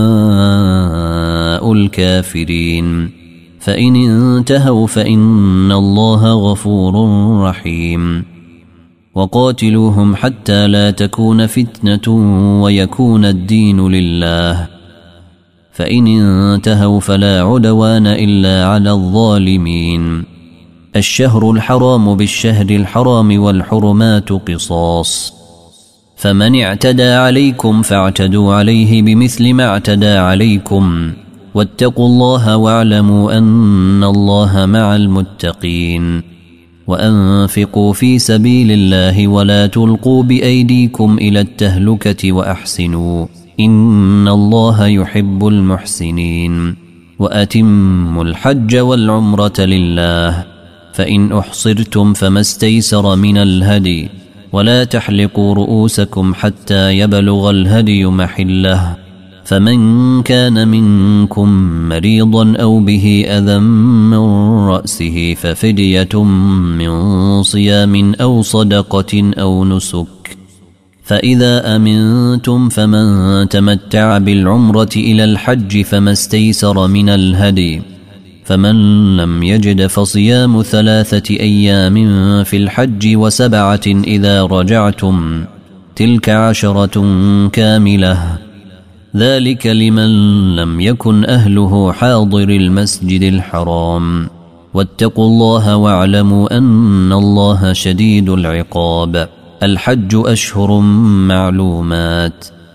الكافرين فإن انتهوا فإن الله غفور رحيم وقاتلوهم حتى لا تكون فتنة ويكون الدين لله فإن انتهوا فلا عدوان إلا على الظالمين الشهر الحرام بالشهر الحرام والحرمات قصاص فمن اعتدى عليكم فاعتدوا عليه بمثل ما اعتدى عليكم واتقوا الله واعلموا أن الله مع المتقين وأنفقوا في سبيل الله ولا تلقوا بأيديكم إلى التهلكة وأحسنوا إن الله يحب المحسنين وأتموا الحج والعمرة لله فإن أحصرتم فما استيسر من الهدي ولا تحلقوا رؤوسكم حتى يبلغ الهدي محله فمن كان منكم مريضا أو به أذى من رأسه ففدية من صيام أو صدقة أو نسك فإذا أمنتم فمن تمتع بالعمرة إلى الحج فما استيسر من الهدي فمن لم يجد فصيام 3 أيام في الحج و7 إذا رجعتم تلك 10 كاملة ذلك لمن لم يكن أهله حاضر المسجد الحرام واتقوا الله واعلموا أن الله شديد العقاب الحج أشهر معلومات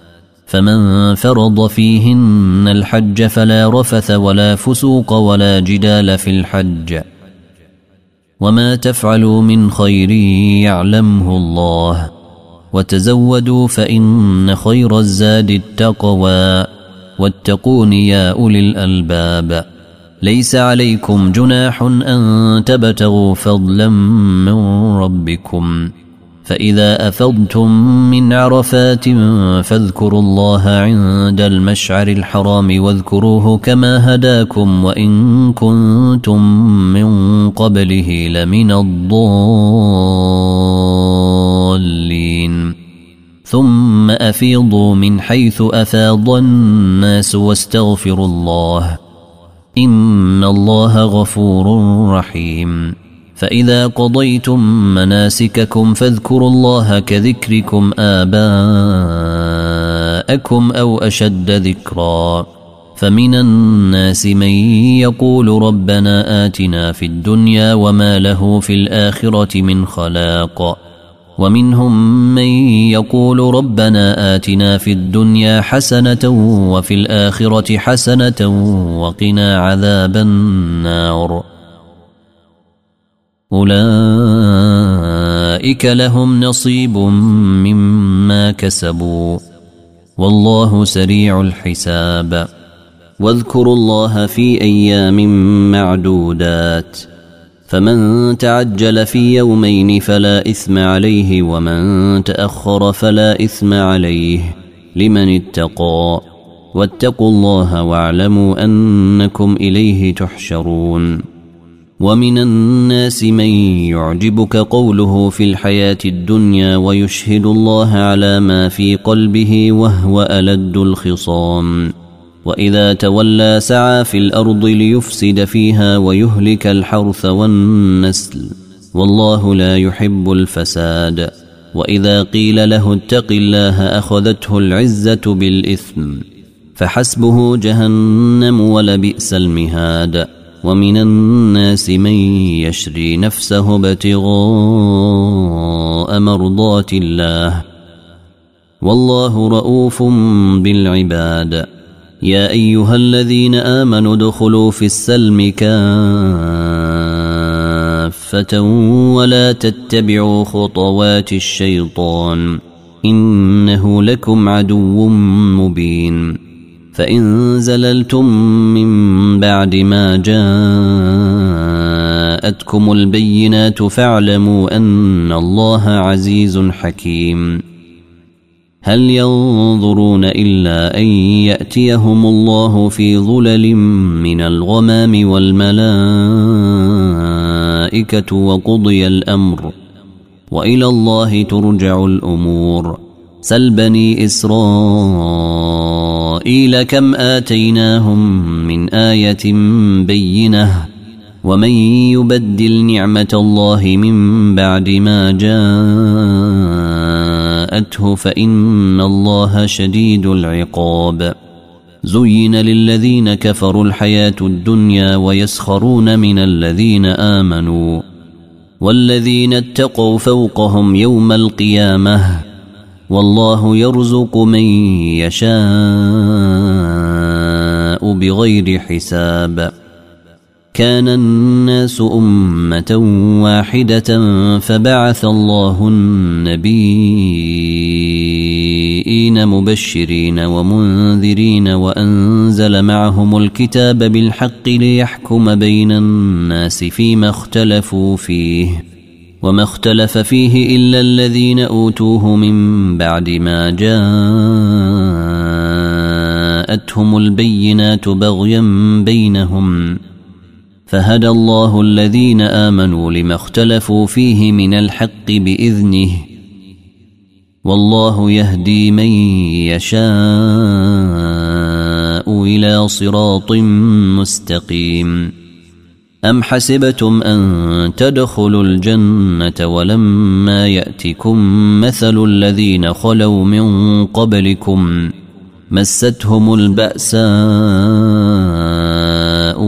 فمن فرض فيهن الحج فلا رفث ولا فسوق ولا جدال في الحج وما تفعلوا من خير يعلمه الله وتزودوا فإن خير الزاد التقوى واتقون يا أولي الألباب ليس عليكم جناح أن تبتغوا فضلا من ربكم فإذا أفضتم من عرفات فاذكروا الله عند المشعر الحرام واذكروه كما هداكم وإن كنتم من قبله لمن الضالين ثم أفيضوا من حيث أفاض الناس واستغفروا الله إن الله غفور رحيم فإذا قضيتم مناسككم فاذكروا الله كذكركم آباءكم أو أشد ذكرا فمن الناس من يقول ربنا آتنا في الدنيا وما له في الآخرة من خلاق ومنهم من يقول ربنا آتنا في الدنيا حسنة وفي الآخرة حسنة وقنا عذاب النار أولئك لهم نصيب مما كسبوا والله سريع الحساب واذكروا الله في أيام معدودات فمن تعجل في يومين فلا إثم عليه ومن تأخر فلا إثم عليه لمن اتقى واتقوا الله واعلموا أنكم إليه تحشرون ومن الناس من يعجبك قوله في الحياة الدنيا ويشهد الله على ما في قلبه وهو ألد الخصام وإذا تولى سعى في الأرض ليفسد فيها ويهلك الحرث والنسل والله لا يحب الفساد وإذا قيل له اتق الله أخذته العزة بالإثم فحسبه جهنم ولبئس المهاد ومن الناس من يشري نفسه ابتغاء مرضات الله والله رؤوف بالعباد يا أيها الذين آمنوا ادخلوا في السلم كافة ولا تتبعوا خطوات الشيطان إنه لكم عدو مبين فإن زللتم من بعد ما جاءتكم البينات فاعلموا أن الله عزيز حكيم هل ينظرون إلا أن يأتيهم الله في ظلل من الغمام والملائكة وقضي الأمر وإلى الله ترجع الأمور سل بني إسرائيل كم آتيناهم من آية بينة ومن يبدل نعمة الله من بعد ما جاءته فإن الله شديد العقاب زين للذين كفروا الحياة الدنيا ويسخرون من الذين آمنوا والذين اتقوا فوقهم يوم القيامة والله يرزق من يشاء بغير حساب كان الناس أمة واحدة فبعث الله النبيين مبشرين ومنذرين وأنزل معهم الكتاب بالحق ليحكم بين الناس فيما اختلفوا فيه وما اختلف فيه إلا الذين أوتوه من بعد ما جاءتهم البينات بغيا بينهم فهدى الله الذين آمنوا لما اختلفوا فيه من الحق بإذنه والله يهدي من يشاء إلى صراط مستقيم أم حسبتم أن تدخلوا الجنة ولما يأتكم مثل الذين خلوا من قبلكم مستهم البأساء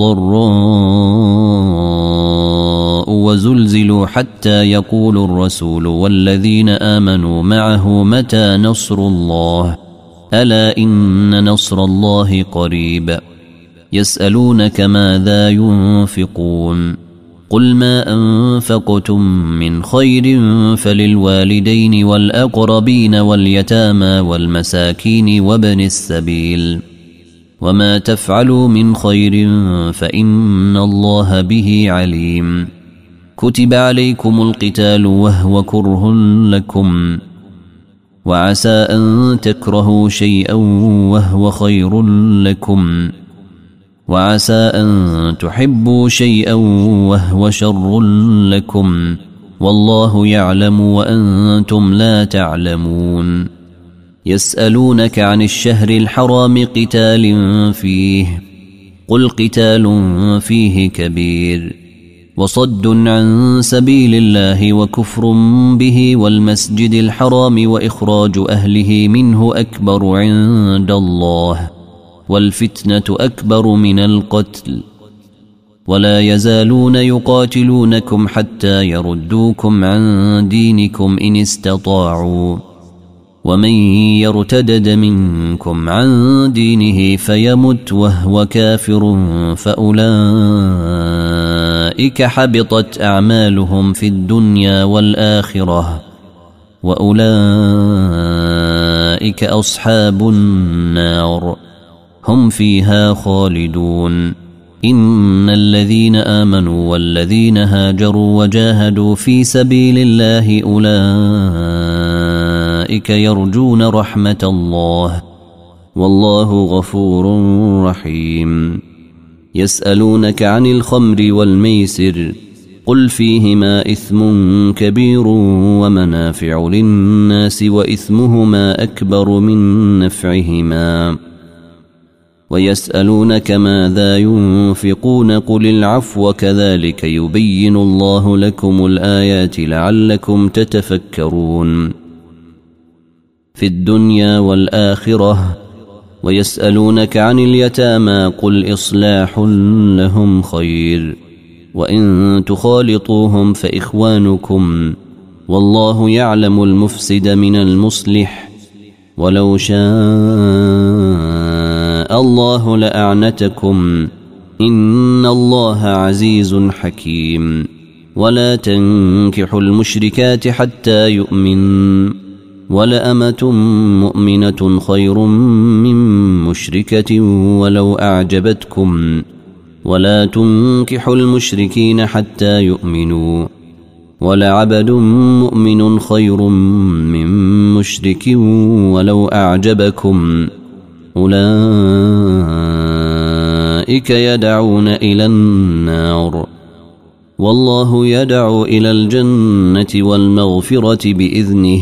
والضراء وزلزلوا حتى يقول الرسول والذين آمنوا معه متى نصر الله ألا إن نصر الله قريب يسألونك ماذا ينفقون قل ما أنفقتم من خير فللوالدين والأقربين واليتامى والمساكين وابن السبيل وما تفعلوا من خير فإن الله به عليم كتب عليكم القتال وهو كره لكم وعسى أن تكرهوا شيئا وهو خير لكم وعسى أن تحبوا شيئا وهو شر لكم والله يعلم وأنتم لا تعلمون يسألونك عن الشهر الحرام قتال فيه قل قتال فيه كبير وصد عن سبيل الله وكفر به والمسجد الحرام وإخراج أهله منه أكبر عند الله والفتنة أكبر من القتل ولا يزالون يقاتلونكم حتى يردوكم عن دينكم إن استطاعوا ومن يرتدد منكم عن دينه فيمت وهو كافر فأولئك حبطت أعمالهم في الدنيا والآخرة وأولئك أصحاب النار هم فيها خالدون إن الذين آمنوا والذين هاجروا وجاهدوا في سبيل الله أولئك يرجون رحمة الله والله غفور رحيم يسألونك عن الخمر والميسر قل فيهما إثم كبير ومنافع للناس وإثمهما أكبر من نفعهما ويسألونك ماذا ينفقون قل العفو كذلك يبين الله لكم الآيات لعلكم تتفكرون في الدنيا والآخرة ويسألونك عن اليتامى قل إصلاح لهم خير وإن تخالطوهم فإخوانكم والله يعلم المفسد من المصلح ولو شاء الله لأعنتكم إن الله عزيز حكيم ولا تنكحوا المشركات حتى يؤمن ولأمة مؤمنة خير من مشركة ولو أعجبتكم ولا تنكحوا المشركين حتى يؤمنوا ولعبد مؤمن خير من مشرك ولو أعجبكم أولئك يدعون إلى النار والله يدعو إلى الجنة والمغفرة بإذنه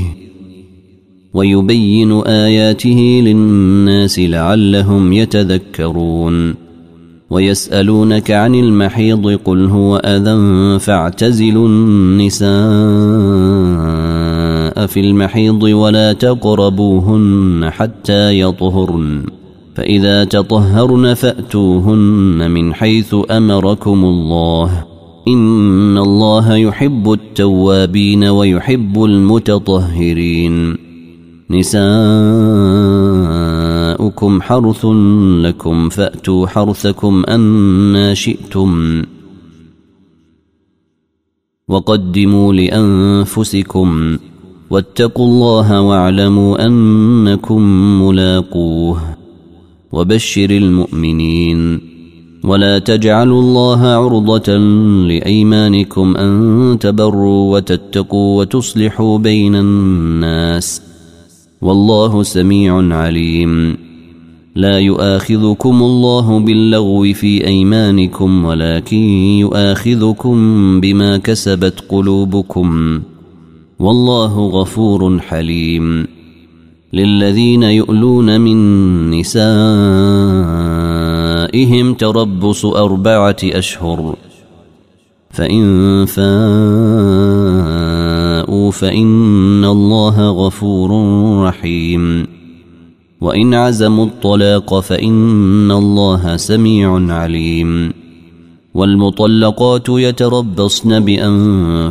ويبين آياته للناس لعلهم يتذكرون ويسألونك عن المحيض قل هو أذى فاعتزلوا النساء في المحيض ولا تقربوهن حتى يطهرن فإذا تطهرن فأتوهن من حيث أمركم الله إن الله يحب التوابين ويحب المتطهرين نساؤكم حرث لكم فأتوا حرثكم أنى شئتم وقدموا لأنفسكم واتقوا الله واعلموا أنكم ملاقوه وبشر المؤمنين ولا تجعلوا الله عرضة لأيمانكم أن تبروا وتتقوا وتصلحوا بين الناس والله سميع عليم لا يؤاخذكم الله باللغو في أيمانكم ولكن يؤاخذكم بما كسبت قلوبكم والله غفور حليم للذين يؤلون من نسائهم تربص 4 أشهر فإن فاءوا فإن الله غفور رحيم وإن عزموا الطلاق فإن الله سميع عليم والمطلقات يتربصن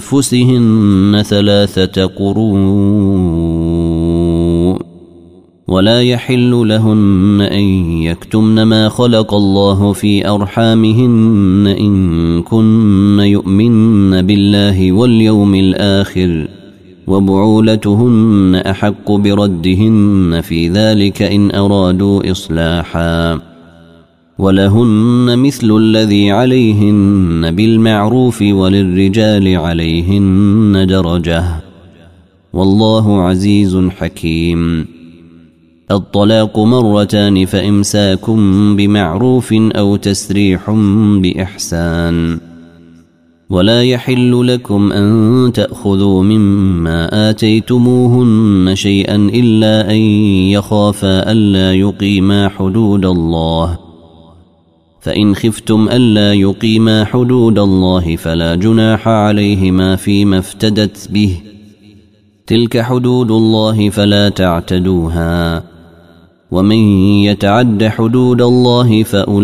بأنفسهن 3 قروء ولا يحل لهن أن يكتمن ما خلق الله في أرحامهن إن كن يؤمن بالله واليوم الآخر وبعولتهن أحق بردهن في ذلك إن أرادوا إصلاحا ولهن مثل الذي عليهن بالمعروف وللرجال عليهن درجة والله عزيز حكيم. الطلاق مرتان فإمساكم بمعروف أو تسريح بإحسان ولا يحل لكم أن تأخذوا مما آتيتموهن شيئا إلا أن يخافا ألا يقيما حدود الله فإن خفتم ألا يقيما حدود الله فلا جناح عليهما فيما افتدت به تلك حدود الله فلا تعتدوها ومن يتعد حدود الله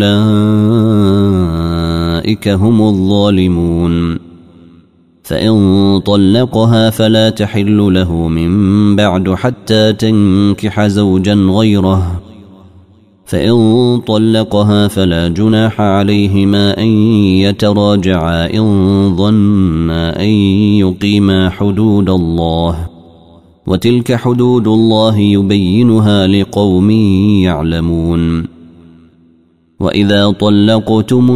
فأولئك هم الظالمون. فإن طلقها فلا تحل له من بعد حتى تنكح زوجا غيره فإن طلقها فلا جناح عليهما أن يتراجعا إن ظنا أن يقيما حدود الله وتلك حدود الله يبينها لقوم يعلمون. وإذا طلقتم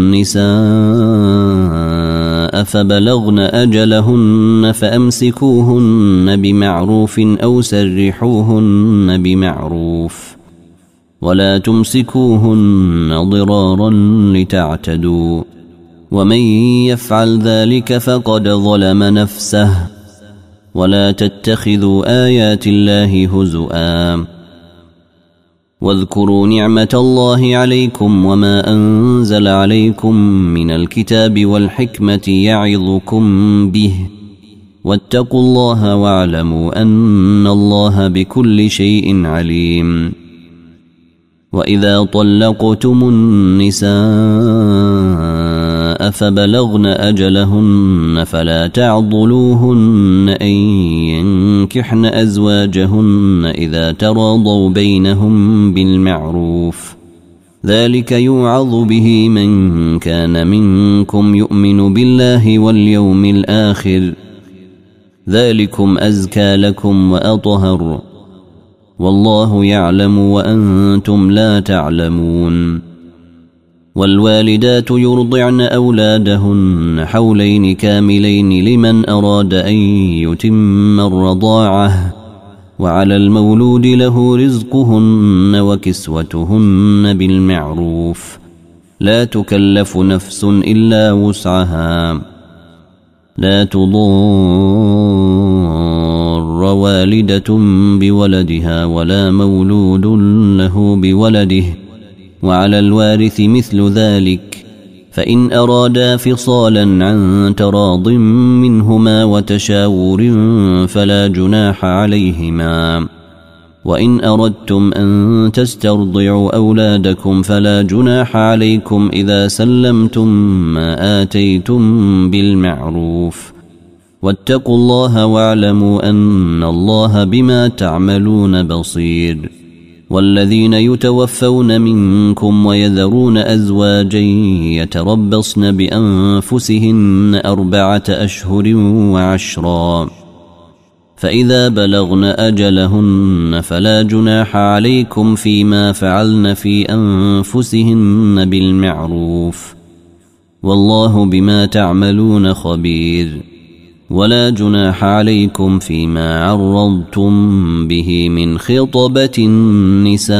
النساء فبلغن أجلهن فأمسكوهن بمعروف أو سرحوهن بمعروف ولا تمسكوهن ضرارا لتعتدوا ومن يفعل ذلك فقد ظلم نفسه ولا تتخذوا آيات الله هزؤا واذكروا نعمة الله عليكم وما أنزل عليكم من الكتاب والحكمة يعظكم به واتقوا الله واعلموا أن الله بكل شيء عليم. وإذا طلقتم النساء فبلغن أجلهن فلا تعضلوهن أن ينكحن أزواجهن إذا تراضوا بينهم بالمعروف ذلك يوعظ به من كان منكم يؤمن بالله واليوم الآخر ذلكم أزكى لكم وأطهر والله يعلم وأنتم لا تعلمون. والوالدات يرضعن أولادهن حولين كاملين لمن أراد أن يتم الرضاعة وعلى المولود له رزقهن وكسوتهن بالمعروف لا تكلف نفس إلا وسعها لا تضار والدة بولدها ولا مولود له بولده وعلى الوارث مثل ذلك فإن أرادا فصالا عن تراض منهما وتشاور فلا جناح عليهما وإن أردتم أن تسترضعوا أولادكم فلا جناح عليكم إذا سلمتم ما آتيتم بالمعروف واتقوا الله واعلموا أن الله بما تعملون بصير. والذين يتوفون منكم ويذرون أزواجا يتربصن بأنفسهن 4 أشهر وعشرا فإذا بلغن أجلهن فلا جناح عليكم فيما فعلن في أنفسهن بالمعروف والله بما تعملون خبير. ولا جناح عليكم فيما عرضتم به من خطبة النساء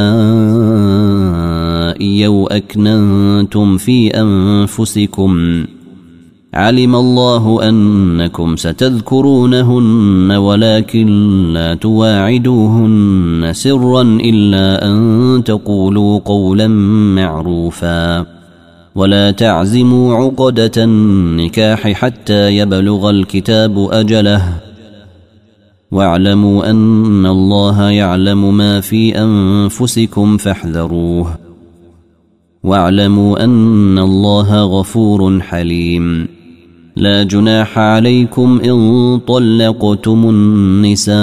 أو أكننتم في أنفسكم علم الله أنكم ستذكرونهن ولكن لا تواعدوهن سرا إلا أن تقولوا قولا معروفا ولا تعزموا عقدة النكاح حتى يبلغ الكتاب أجله واعلموا أن الله يعلم ما في أنفسكم فاحذروه واعلموا أن الله غفور حليم. لا جناح عليكم إن طلقتم النساء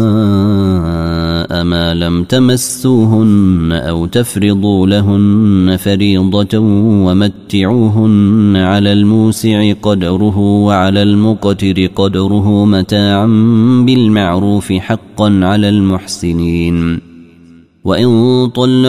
ما لم تمسوهن أو تفرضوا لهن فريضة ومتعوهن على الموسع قدره وعلى المقتر قدره متاعا بالمعروف حقا على المحسنين. وإن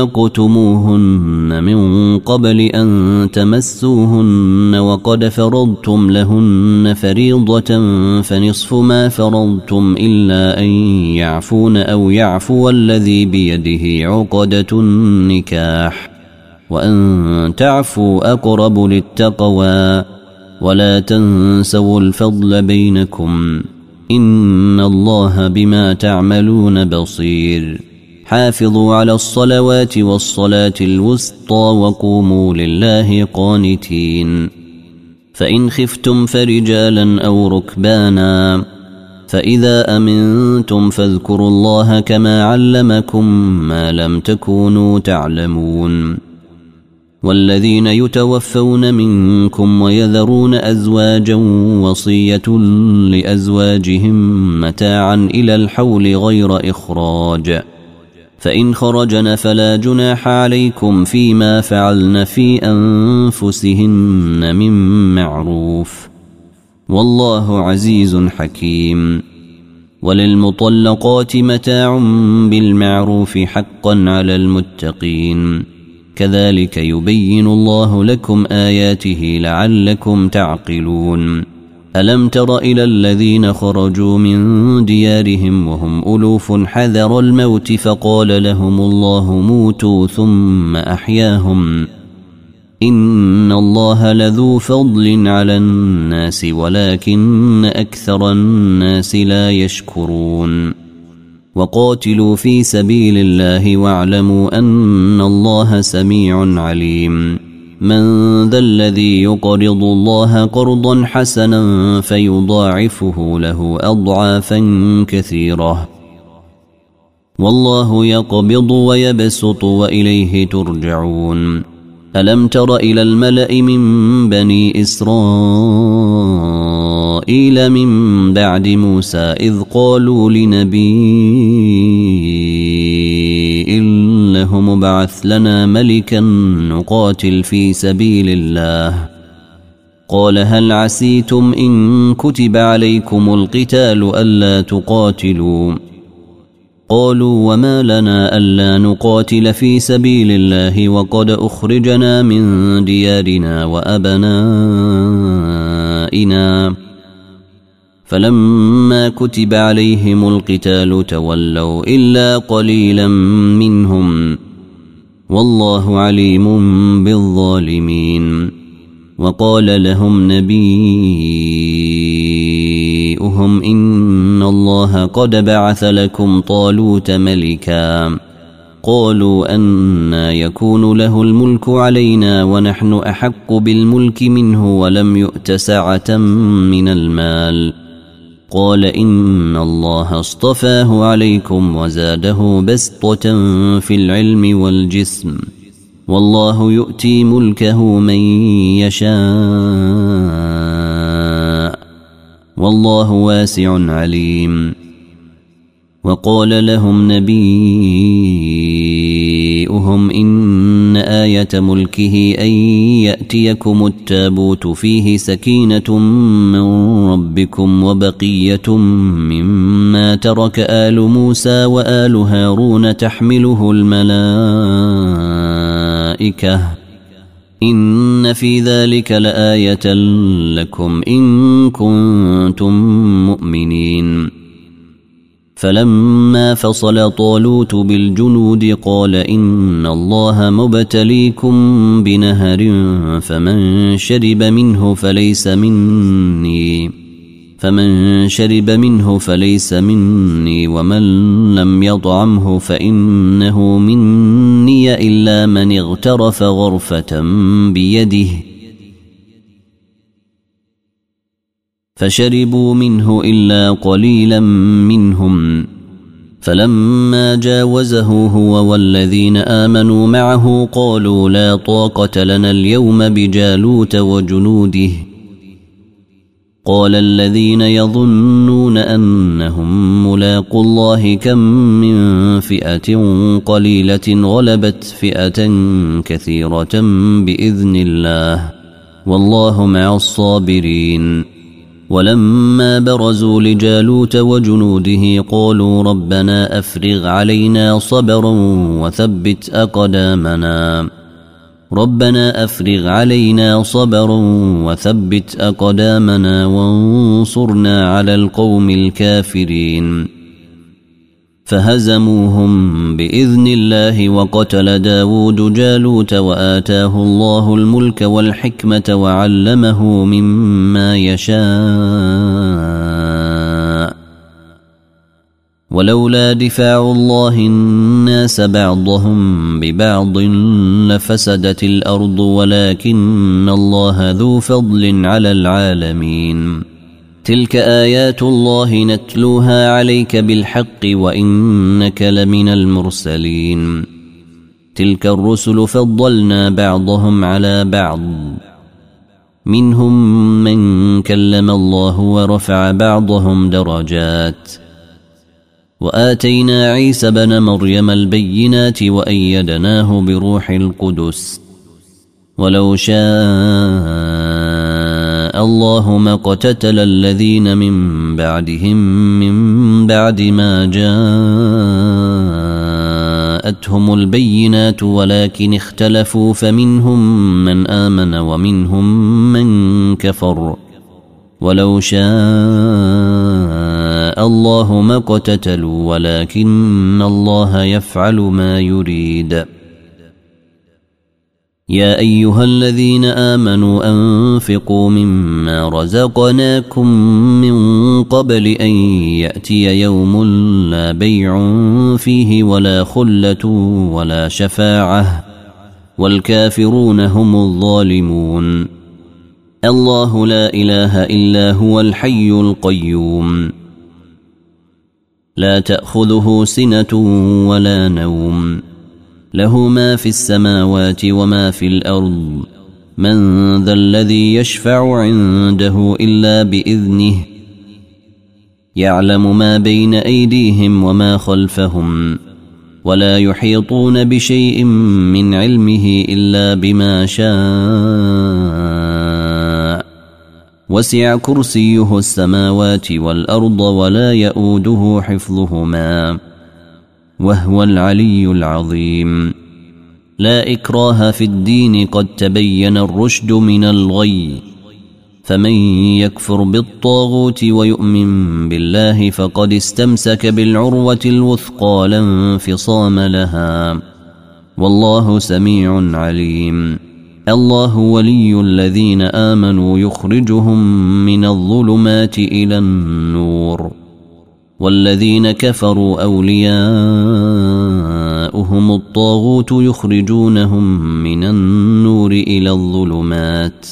طلقتموهن من قبل أن تمسوهن وقد فرضتم لهن فريضة فنصف ما فرضتم إلا أن يعفون أو يعفو الذي بيده عقدة النكاح وأن تعفوا أقرب للتقوى ولا تنسوا الفضل بينكم إن الله بما تعملون بصير. حافظوا على الصلوات والصلاة الوسطى وقوموا لله قانتين. فإن خفتم فرجالا أو ركبانا فإذا أمنتم فاذكروا الله كما علمكم ما لم تكونوا تعلمون. والذين يتوفون منكم ويذرون أزواجا وصية لأزواجهم متاعا إلى الحول غير إخراج فإن خرجن فلا جناح عليكم فيما فعلن في أنفسهن من معروف والله عزيز حكيم. وللمطلقات متاع بالمعروف حقا على المتقين كذلك يبين الله لكم آياته لعلكم تعقلون. ألم تر إلى الذين خرجوا من ديارهم وهم ألوف حذر الموت فقال لهم الله موتوا ثم أحياهم إن الله لذو فضل على الناس ولكن أكثر الناس لا يشكرون. وقاتلوا في سبيل الله واعلموا أن الله سميع عليم. من ذا الذي يقرض الله قرضا حسنا فيضاعفه له أضعافا كثيرة والله يقبض ويبسط وإليه ترجعون. ألم تر إلى الملأ من بني إسرائيل من بعد موسى إذ قالوا لنبي له مبعث لنا ملكا نقاتل في سبيل الله قال هل عسيتم إن كتب عليكم القتال ألا تقاتلوا قالوا وما لنا ألا نقاتل في سبيل الله وقد أخرجنا من ديارنا وأبنائنا فلما كتب عليهم القتال تولوا إلا قليلا منهم والله عليم بالظالمين. وقال لهم نبيهم إن الله قد بعث لكم طالوت ملكا قالوا أنى يكون له الملك علينا ونحن أحق بالملك منه ولم يؤت سعة من المال قال إن الله اصطفاه عليكم وزاده بسطة في العلم والجسم والله يؤتي ملكه من يشاء والله واسع عليم. وقال لهم نبيهم إن آية ملكه أن يأتيكم التابوت فيه سكينة من ربكم وبقية مما ترك آل موسى وآل هارون تحمله الملائكة إن في ذلك لآية لكم إن كنتم مؤمنين. فلما فصل طالوت بالجنود قال إن الله مبتليكم بنهر فمن شرب منه فليس مني ومن لم يطعمه فإنه مني إلا من اغترف غرفة بيده فشربوا منه إلا قليلا منهم فلما جاوزه هو والذين آمنوا معه قالوا لا طاقة لنا اليوم بجالوت وجنوده قال الذين يظنون أنهم ملاقو الله كم من فئة قليلة غلبت فئة كثيرة بإذن الله والله مع الصابرين. ولما برزوا لجالوت وجنوده قالوا ربنا أفرغ علينا صبرا وثبت أقدامنا وانصرنا على القوم الكافرين. فهزموهم بإذن الله وقتل داود جالوت وآتاه الله الملك والحكمة وعلمه مما يشاء. ولولا دفاع الله الناس بعضهم ببعض لفسدت الأرض ولكن الله ذو فضل على العالمين. تلك آيات الله نتلوها عليك بالحق وإنك لمن المرسلين. تلك الرسل فضلنا بعضهم على بعض منهم من كلم الله ورفع بعضهم درجات وآتينا عيسى بن مريم البينات وأيدناه بروح القدس. ولو شاء الله ما اقتتل الذين من بعدهم من بعد ما جاءتهم البينات ولكن اختلفوا فمنهم من آمن ومنهم من كفر. ولو شاء الله ما اقتتلوا ولكن الله يفعل ما يريد. يا أيها الذين آمنوا أنفقوا مما رزقناكم من قبل أن يأتي يوم لا بيع فيه ولا خلة ولا شفاعة والكافرون هم الظالمون. الله لا إله إلا هو الحي القيوم لا تأخذه سنة ولا نوم له ما في السماوات وما في الأرض. من ذا الذي يشفع عنده إلا بإذنه يعلم ما بين أيديهم وما خلفهم ولا يحيطون بشيء من علمه إلا بما شاء. وسع كرسيه السماوات والأرض ولا يؤوده حفظهما وهو العلي العظيم. لا إكراه في الدين قد تبين الرشد من الغي. فمن يكفر بالطاغوت ويؤمن بالله فقد استمسك بالعروة الوثقى لا انفصام لها والله سميع عليم. الله ولي الذين آمنوا يخرجهم من الظلمات إلى النور والذين كفروا أولياؤهم الطاغوت يخرجونهم من النور إلى الظلمات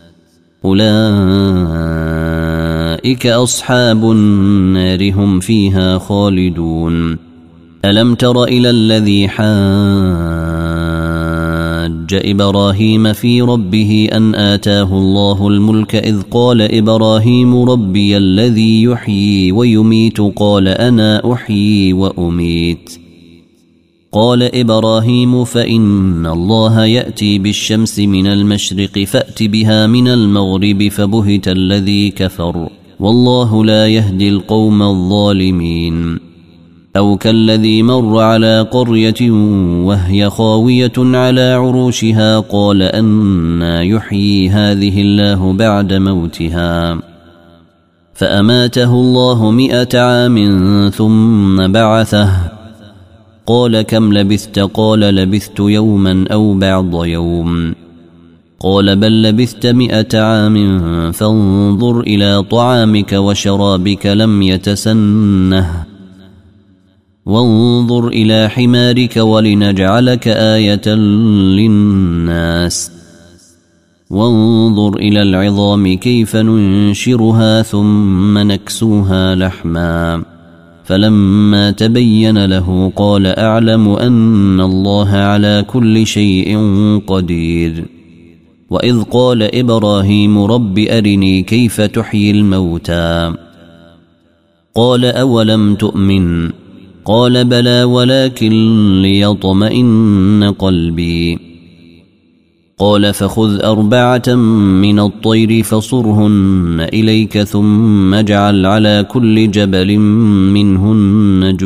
أولئك أصحاب النار هم فيها خالدون. ألم تر إلى الذي حاج إبراهيم في ربه أن آتاه الله الملك إذ قال إبراهيم ربي الذي يحيي ويميت قال أنا أحيي وأميت. قال إبراهيم فإن الله يأتي بالشمس من المشرق فأت بها من المغرب فبهت الذي كفر والله لا يهدي القوم الظالمين. أو كالذي مر على قرية وهي خاوية على عروشها قال أنى يحيي هذه الله بعد موتها فأماته الله 100 عام ثم بعثه قال كم لبثت قال لبثت يوما أو بعض يوم قال بل لبثت 100 عام فانظر إلى طعامك وشرابك لم يتسنه وانظر إلى حمارك ولنجعلك آية للناس وانظر إلى العظام كيف ننشرها ثم نكسوها لحما فلما تبين له قال أعلم أن الله على كل شيء قدير. وإذ قال إبراهيم رب أرني كيف تحيي الموتى قال أولم تؤمن قال بلى ولكن ليطمئن قلبي قال فخذ 4 من الطير فصرهن إليك ثم اجعل على كل جبل منهن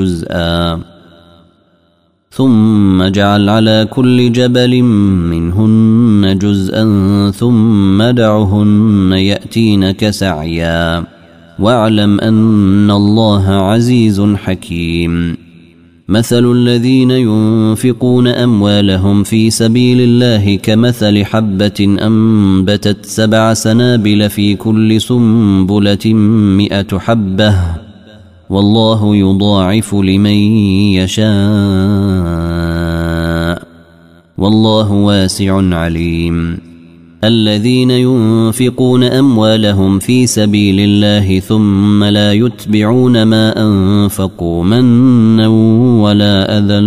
جزءا ثم دعهن يأتينك سعيا واعلم أن الله عزيز حكيم مثل الذين ينفقون أموالهم في سبيل الله كمثل حبة أنبتت 7 سنابل في كل سنبلة 100 حبة والله يضاعف لمن يشاء والله واسع عليم الذين ينفقون أموالهم في سبيل الله ثم لا يتبعون ما أنفقوا منا ولا أذى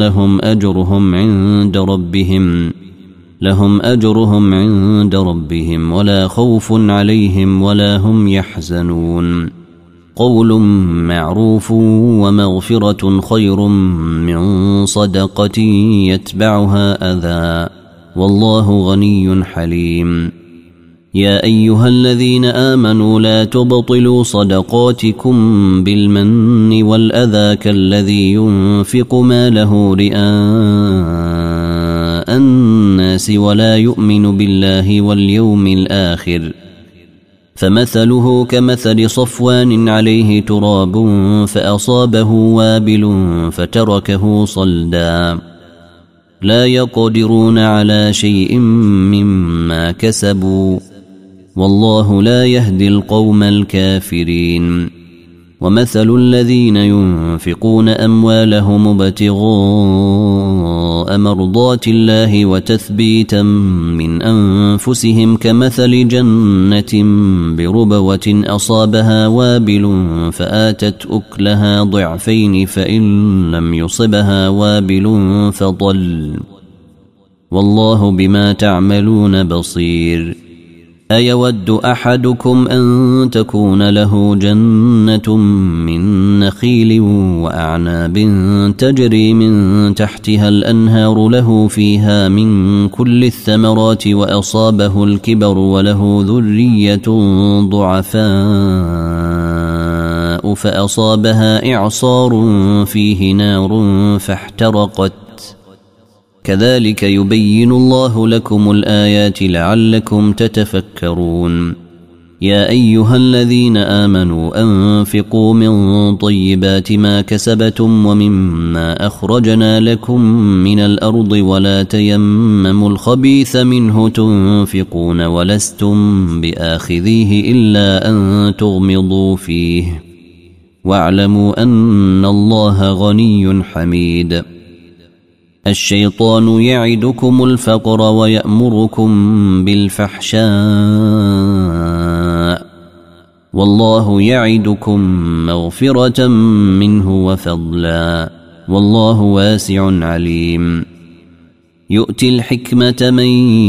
لهم أجرهم عند ربهم ولا خوف عليهم ولا هم يحزنون قول معروف ومغفرة خير من صدقة يتبعها أذى والله غني حليم يا أيها الذين آمنوا لا تبطلوا صدقاتكم بالمن والأذى كالذي ينفق ماله رئاء الناس ولا يؤمن بالله واليوم الآخر فمثله كمثل صفوان عليه تراب فأصابه وابل فتركه صلدا لا يقدرون على شيء مما كسبوا والله لا يهدي القوم الكافرين ومثل الذين ينفقون أموالهم ابتغاء مرضات الله وتثبيتا من أنفسهم كمثل جنة بربوة أصابها وابل فآتت أكلها ضعفين فإن لم يصبها وابل فضل والله بما تعملون بصير أيود أحدكم أن تكون له جنة من نخيل وأعناب تجري من تحتها الأنهار له فيها من كل الثمرات وأصابه الكبر وله ذرية ضعفاء فأصابها إعصار فيه نار فاحترقت كذلك يبين الله لكم الآيات لعلكم تتفكرون يا أيها الذين آمنوا أنفقوا من طيبات ما كسبتم ومما أخرجنا لكم من الأرض ولا تيمموا الخبيث منه تنفقون ولستم بآخذيه إلا أن تغمضوا فيه واعلموا أن الله غني حميد الشيطان يعدكم الفقر ويأمركم بالفحشاء والله يعدكم مغفرة منه وفضلا والله واسع عليم يؤتي الحكمة من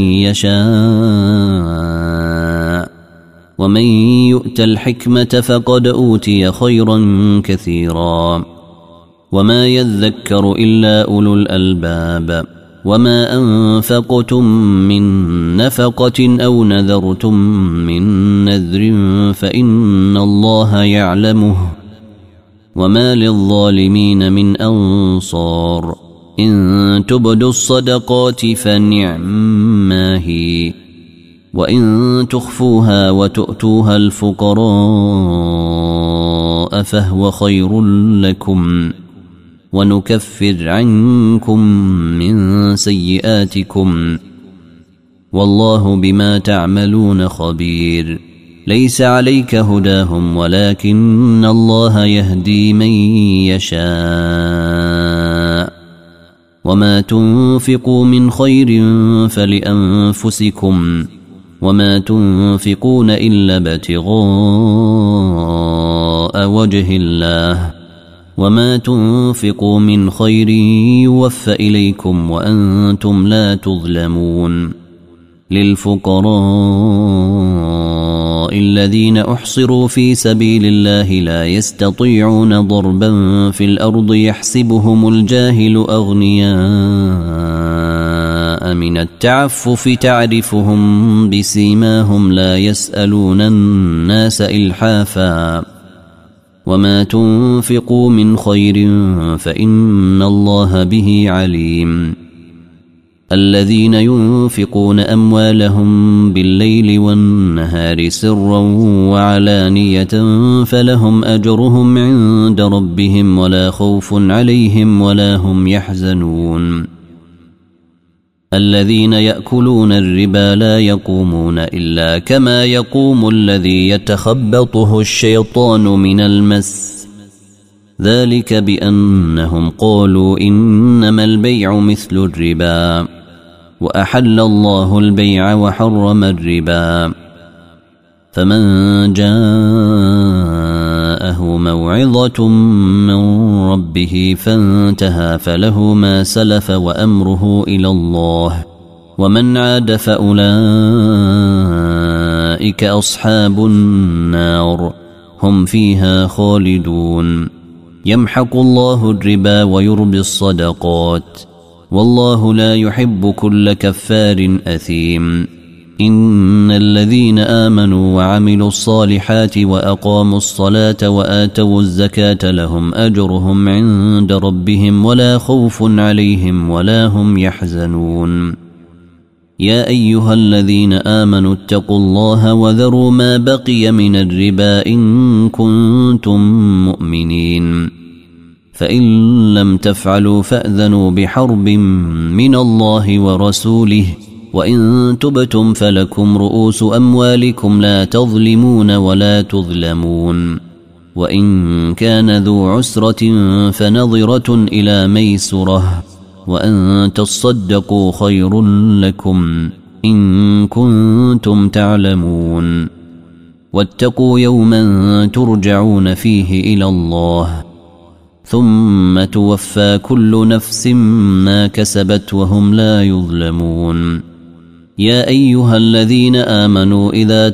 يشاء ومن يؤت الحكمة فقد أوتي خيرا كثيرا وما يذكر إلا أولو الألباب وما أنفقتم من نفقة أو نذرتم من نذر فإن الله يعلمه وما للظالمين من أنصار إن تبدوا الصدقات فنعما هي وإن تخفوها وتؤتوها الفقراء فهو خير لكم ونكفر عنكم من سيئاتكم والله بما تعملون خبير ليس عليك هداهم ولكن الله يهدي من يشاء وما تنفقوا من خير فلأنفسكم وما تنفقون إلا ابتغاء وجه الله وما تنفقوا من خير يوفى إليكم وأنتم لا تظلمون للفقراء الذين أحصروا في سبيل الله لا يستطيعون ضربا في الأرض يحسبهم الجاهل أغنياء من التعفف تعرفهم بسيماهم لا يسألون الناس إلحافا وما تنفقوا من خير فإن الله به عليم الذين ينفقون أموالهم بالليل والنهار سرا وعلانية فلهم أجرهم عند ربهم ولا خوف عليهم ولا هم يحزنون الذين يأكلون الربا لا يقومون إلا كما يقوم الذي يتخبطه الشيطان من المس ذلك بأنهم قالوا إنما البيع مثل الربا وأحل الله البيع وحرم الربا فمن جاءه موعظة من ربه فانتهى فله ما سلف وأمره إلى الله ومن عاد فأولئك أصحاب النار هم فيها خالدون يمحق الله الربا ويربي الصدقات والله لا يحب كل كفار أثيم إن الذين آمنوا وعملوا الصالحات وأقاموا الصلاة وآتوا الزكاة لهم أجرهم عند ربهم ولا خوف عليهم ولا هم يحزنون يا أيها الذين آمنوا اتقوا الله وذروا ما بقي من الربا إن كنتم مؤمنين فإن لم تفعلوا فأذنوا بحرب من الله ورسوله وإن تبتم فلكم رؤوس أموالكم لا تظلمون ولا تظلمون وإن كان ذو عسرة فنظرة إلى ميسرة وأن تصدقوا خير لكم إن كنتم تعلمون واتقوا يوما ترجعون فيه إلى الله ثم توفى كل نفس ما كسبت وهم لا يظلمون يا أيها الذين آمنوا إذا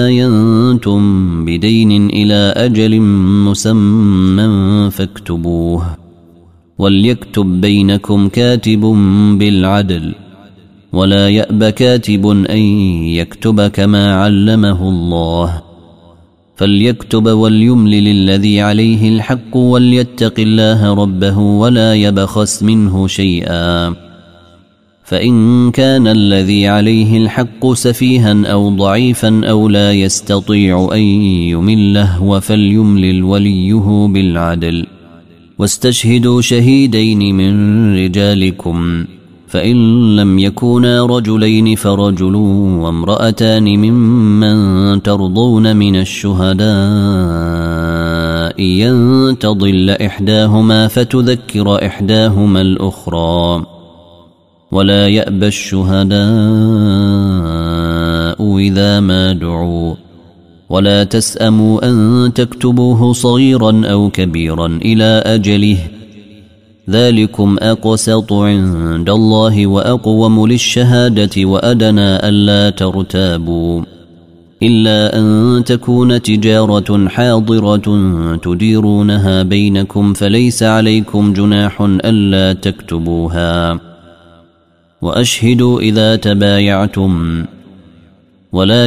تداينتم بدين إلى أجل مسمى فاكتبوه وليكتب بينكم كاتب بالعدل ولا يأب كاتب أن يكتب كما علمه الله فليكتب وليملل الذي عليه الحق وليتق الله ربه ولا يبخس منه شيئا فإن كان الذي عليه الحق سفيها أو ضعيفا أو لا يستطيع أن يمله فليملل وليه بالعدل واستشهدوا شهيدين من رجالكم فإن لم يكونا رجلين فرجل وامرأتان ممن ترضون من الشهداء أن تضل إحداهما فتذكر إحداهما الأخرى ولا يأبى الشهداء إذا ما دعوا ولا تسأموا أن تكتبوه صغيرا أو كبيرا إلى أجله ذلكم أقسط عند الله وأقوم للشهادة وأدنى ألا ترتابوا إلا أن تكون تجارة حاضرة تديرونها بينكم فليس عليكم جناح ألا تكتبوها وأشهدوا إذا تبايعتم ولا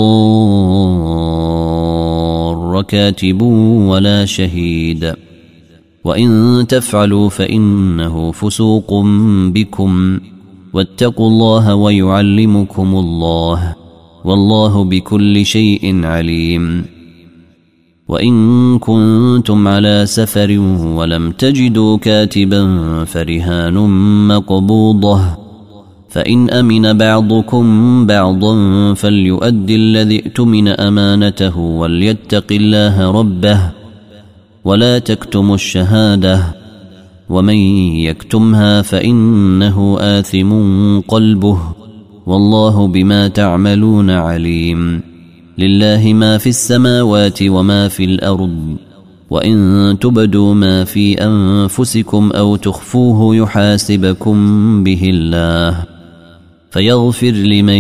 يضار كاتب ولا شهيد وإن تفعلوا فإنه فسوق بكم واتقوا الله ويعلمكم الله والله بكل شيء عليم وإن كنتم على سفر ولم تجدوا كاتبا فرهان مقبوضة فإن أمن بعضكم بعضا فليؤدي الذي ائتمن أمانته وليتق الله ربه ولا تكتموا الشهادة ومن يكتمها فإنه آثم قلبه والله بما تعملون عليم لله ما في السماوات وما في الأرض وإن تبدوا ما في أنفسكم أو تخفوه يحاسبكم به الله فيغفر لمن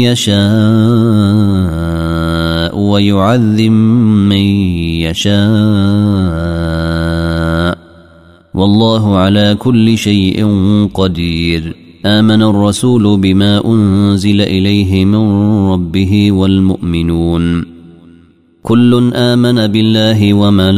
يشاء ويعذب من يشاء والله على كل شيء قدير. آمن الرسول بما أنزل إليه من ربه والمؤمنون كل آمن بالله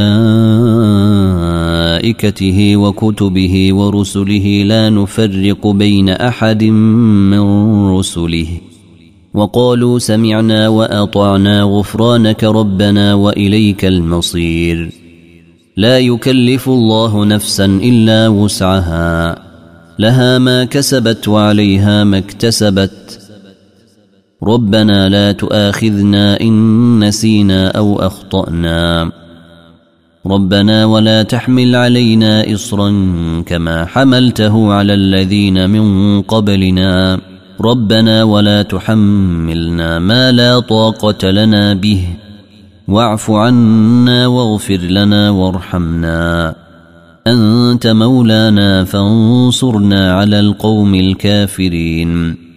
وملائكته وكتبه ورسله لا نفرق بين أحد من رسله وقالوا سمعنا وأطعنا غفرانك ربنا وإليك المصير. لا يكلف الله نفسا إلا وسعها لها ما كسبت وعليها ما اكتسبت ربنا لا تؤاخذنا إن نسينا أو أخطأنا ربنا ولا تحمل علينا إصرا كما حملته على الذين من قبلنا ربنا ولا تحملنا ما لا طاقة لنا به واعف عنا واغفر لنا وارحمنا أنت مولانا فانصرنا على القوم الكافرين.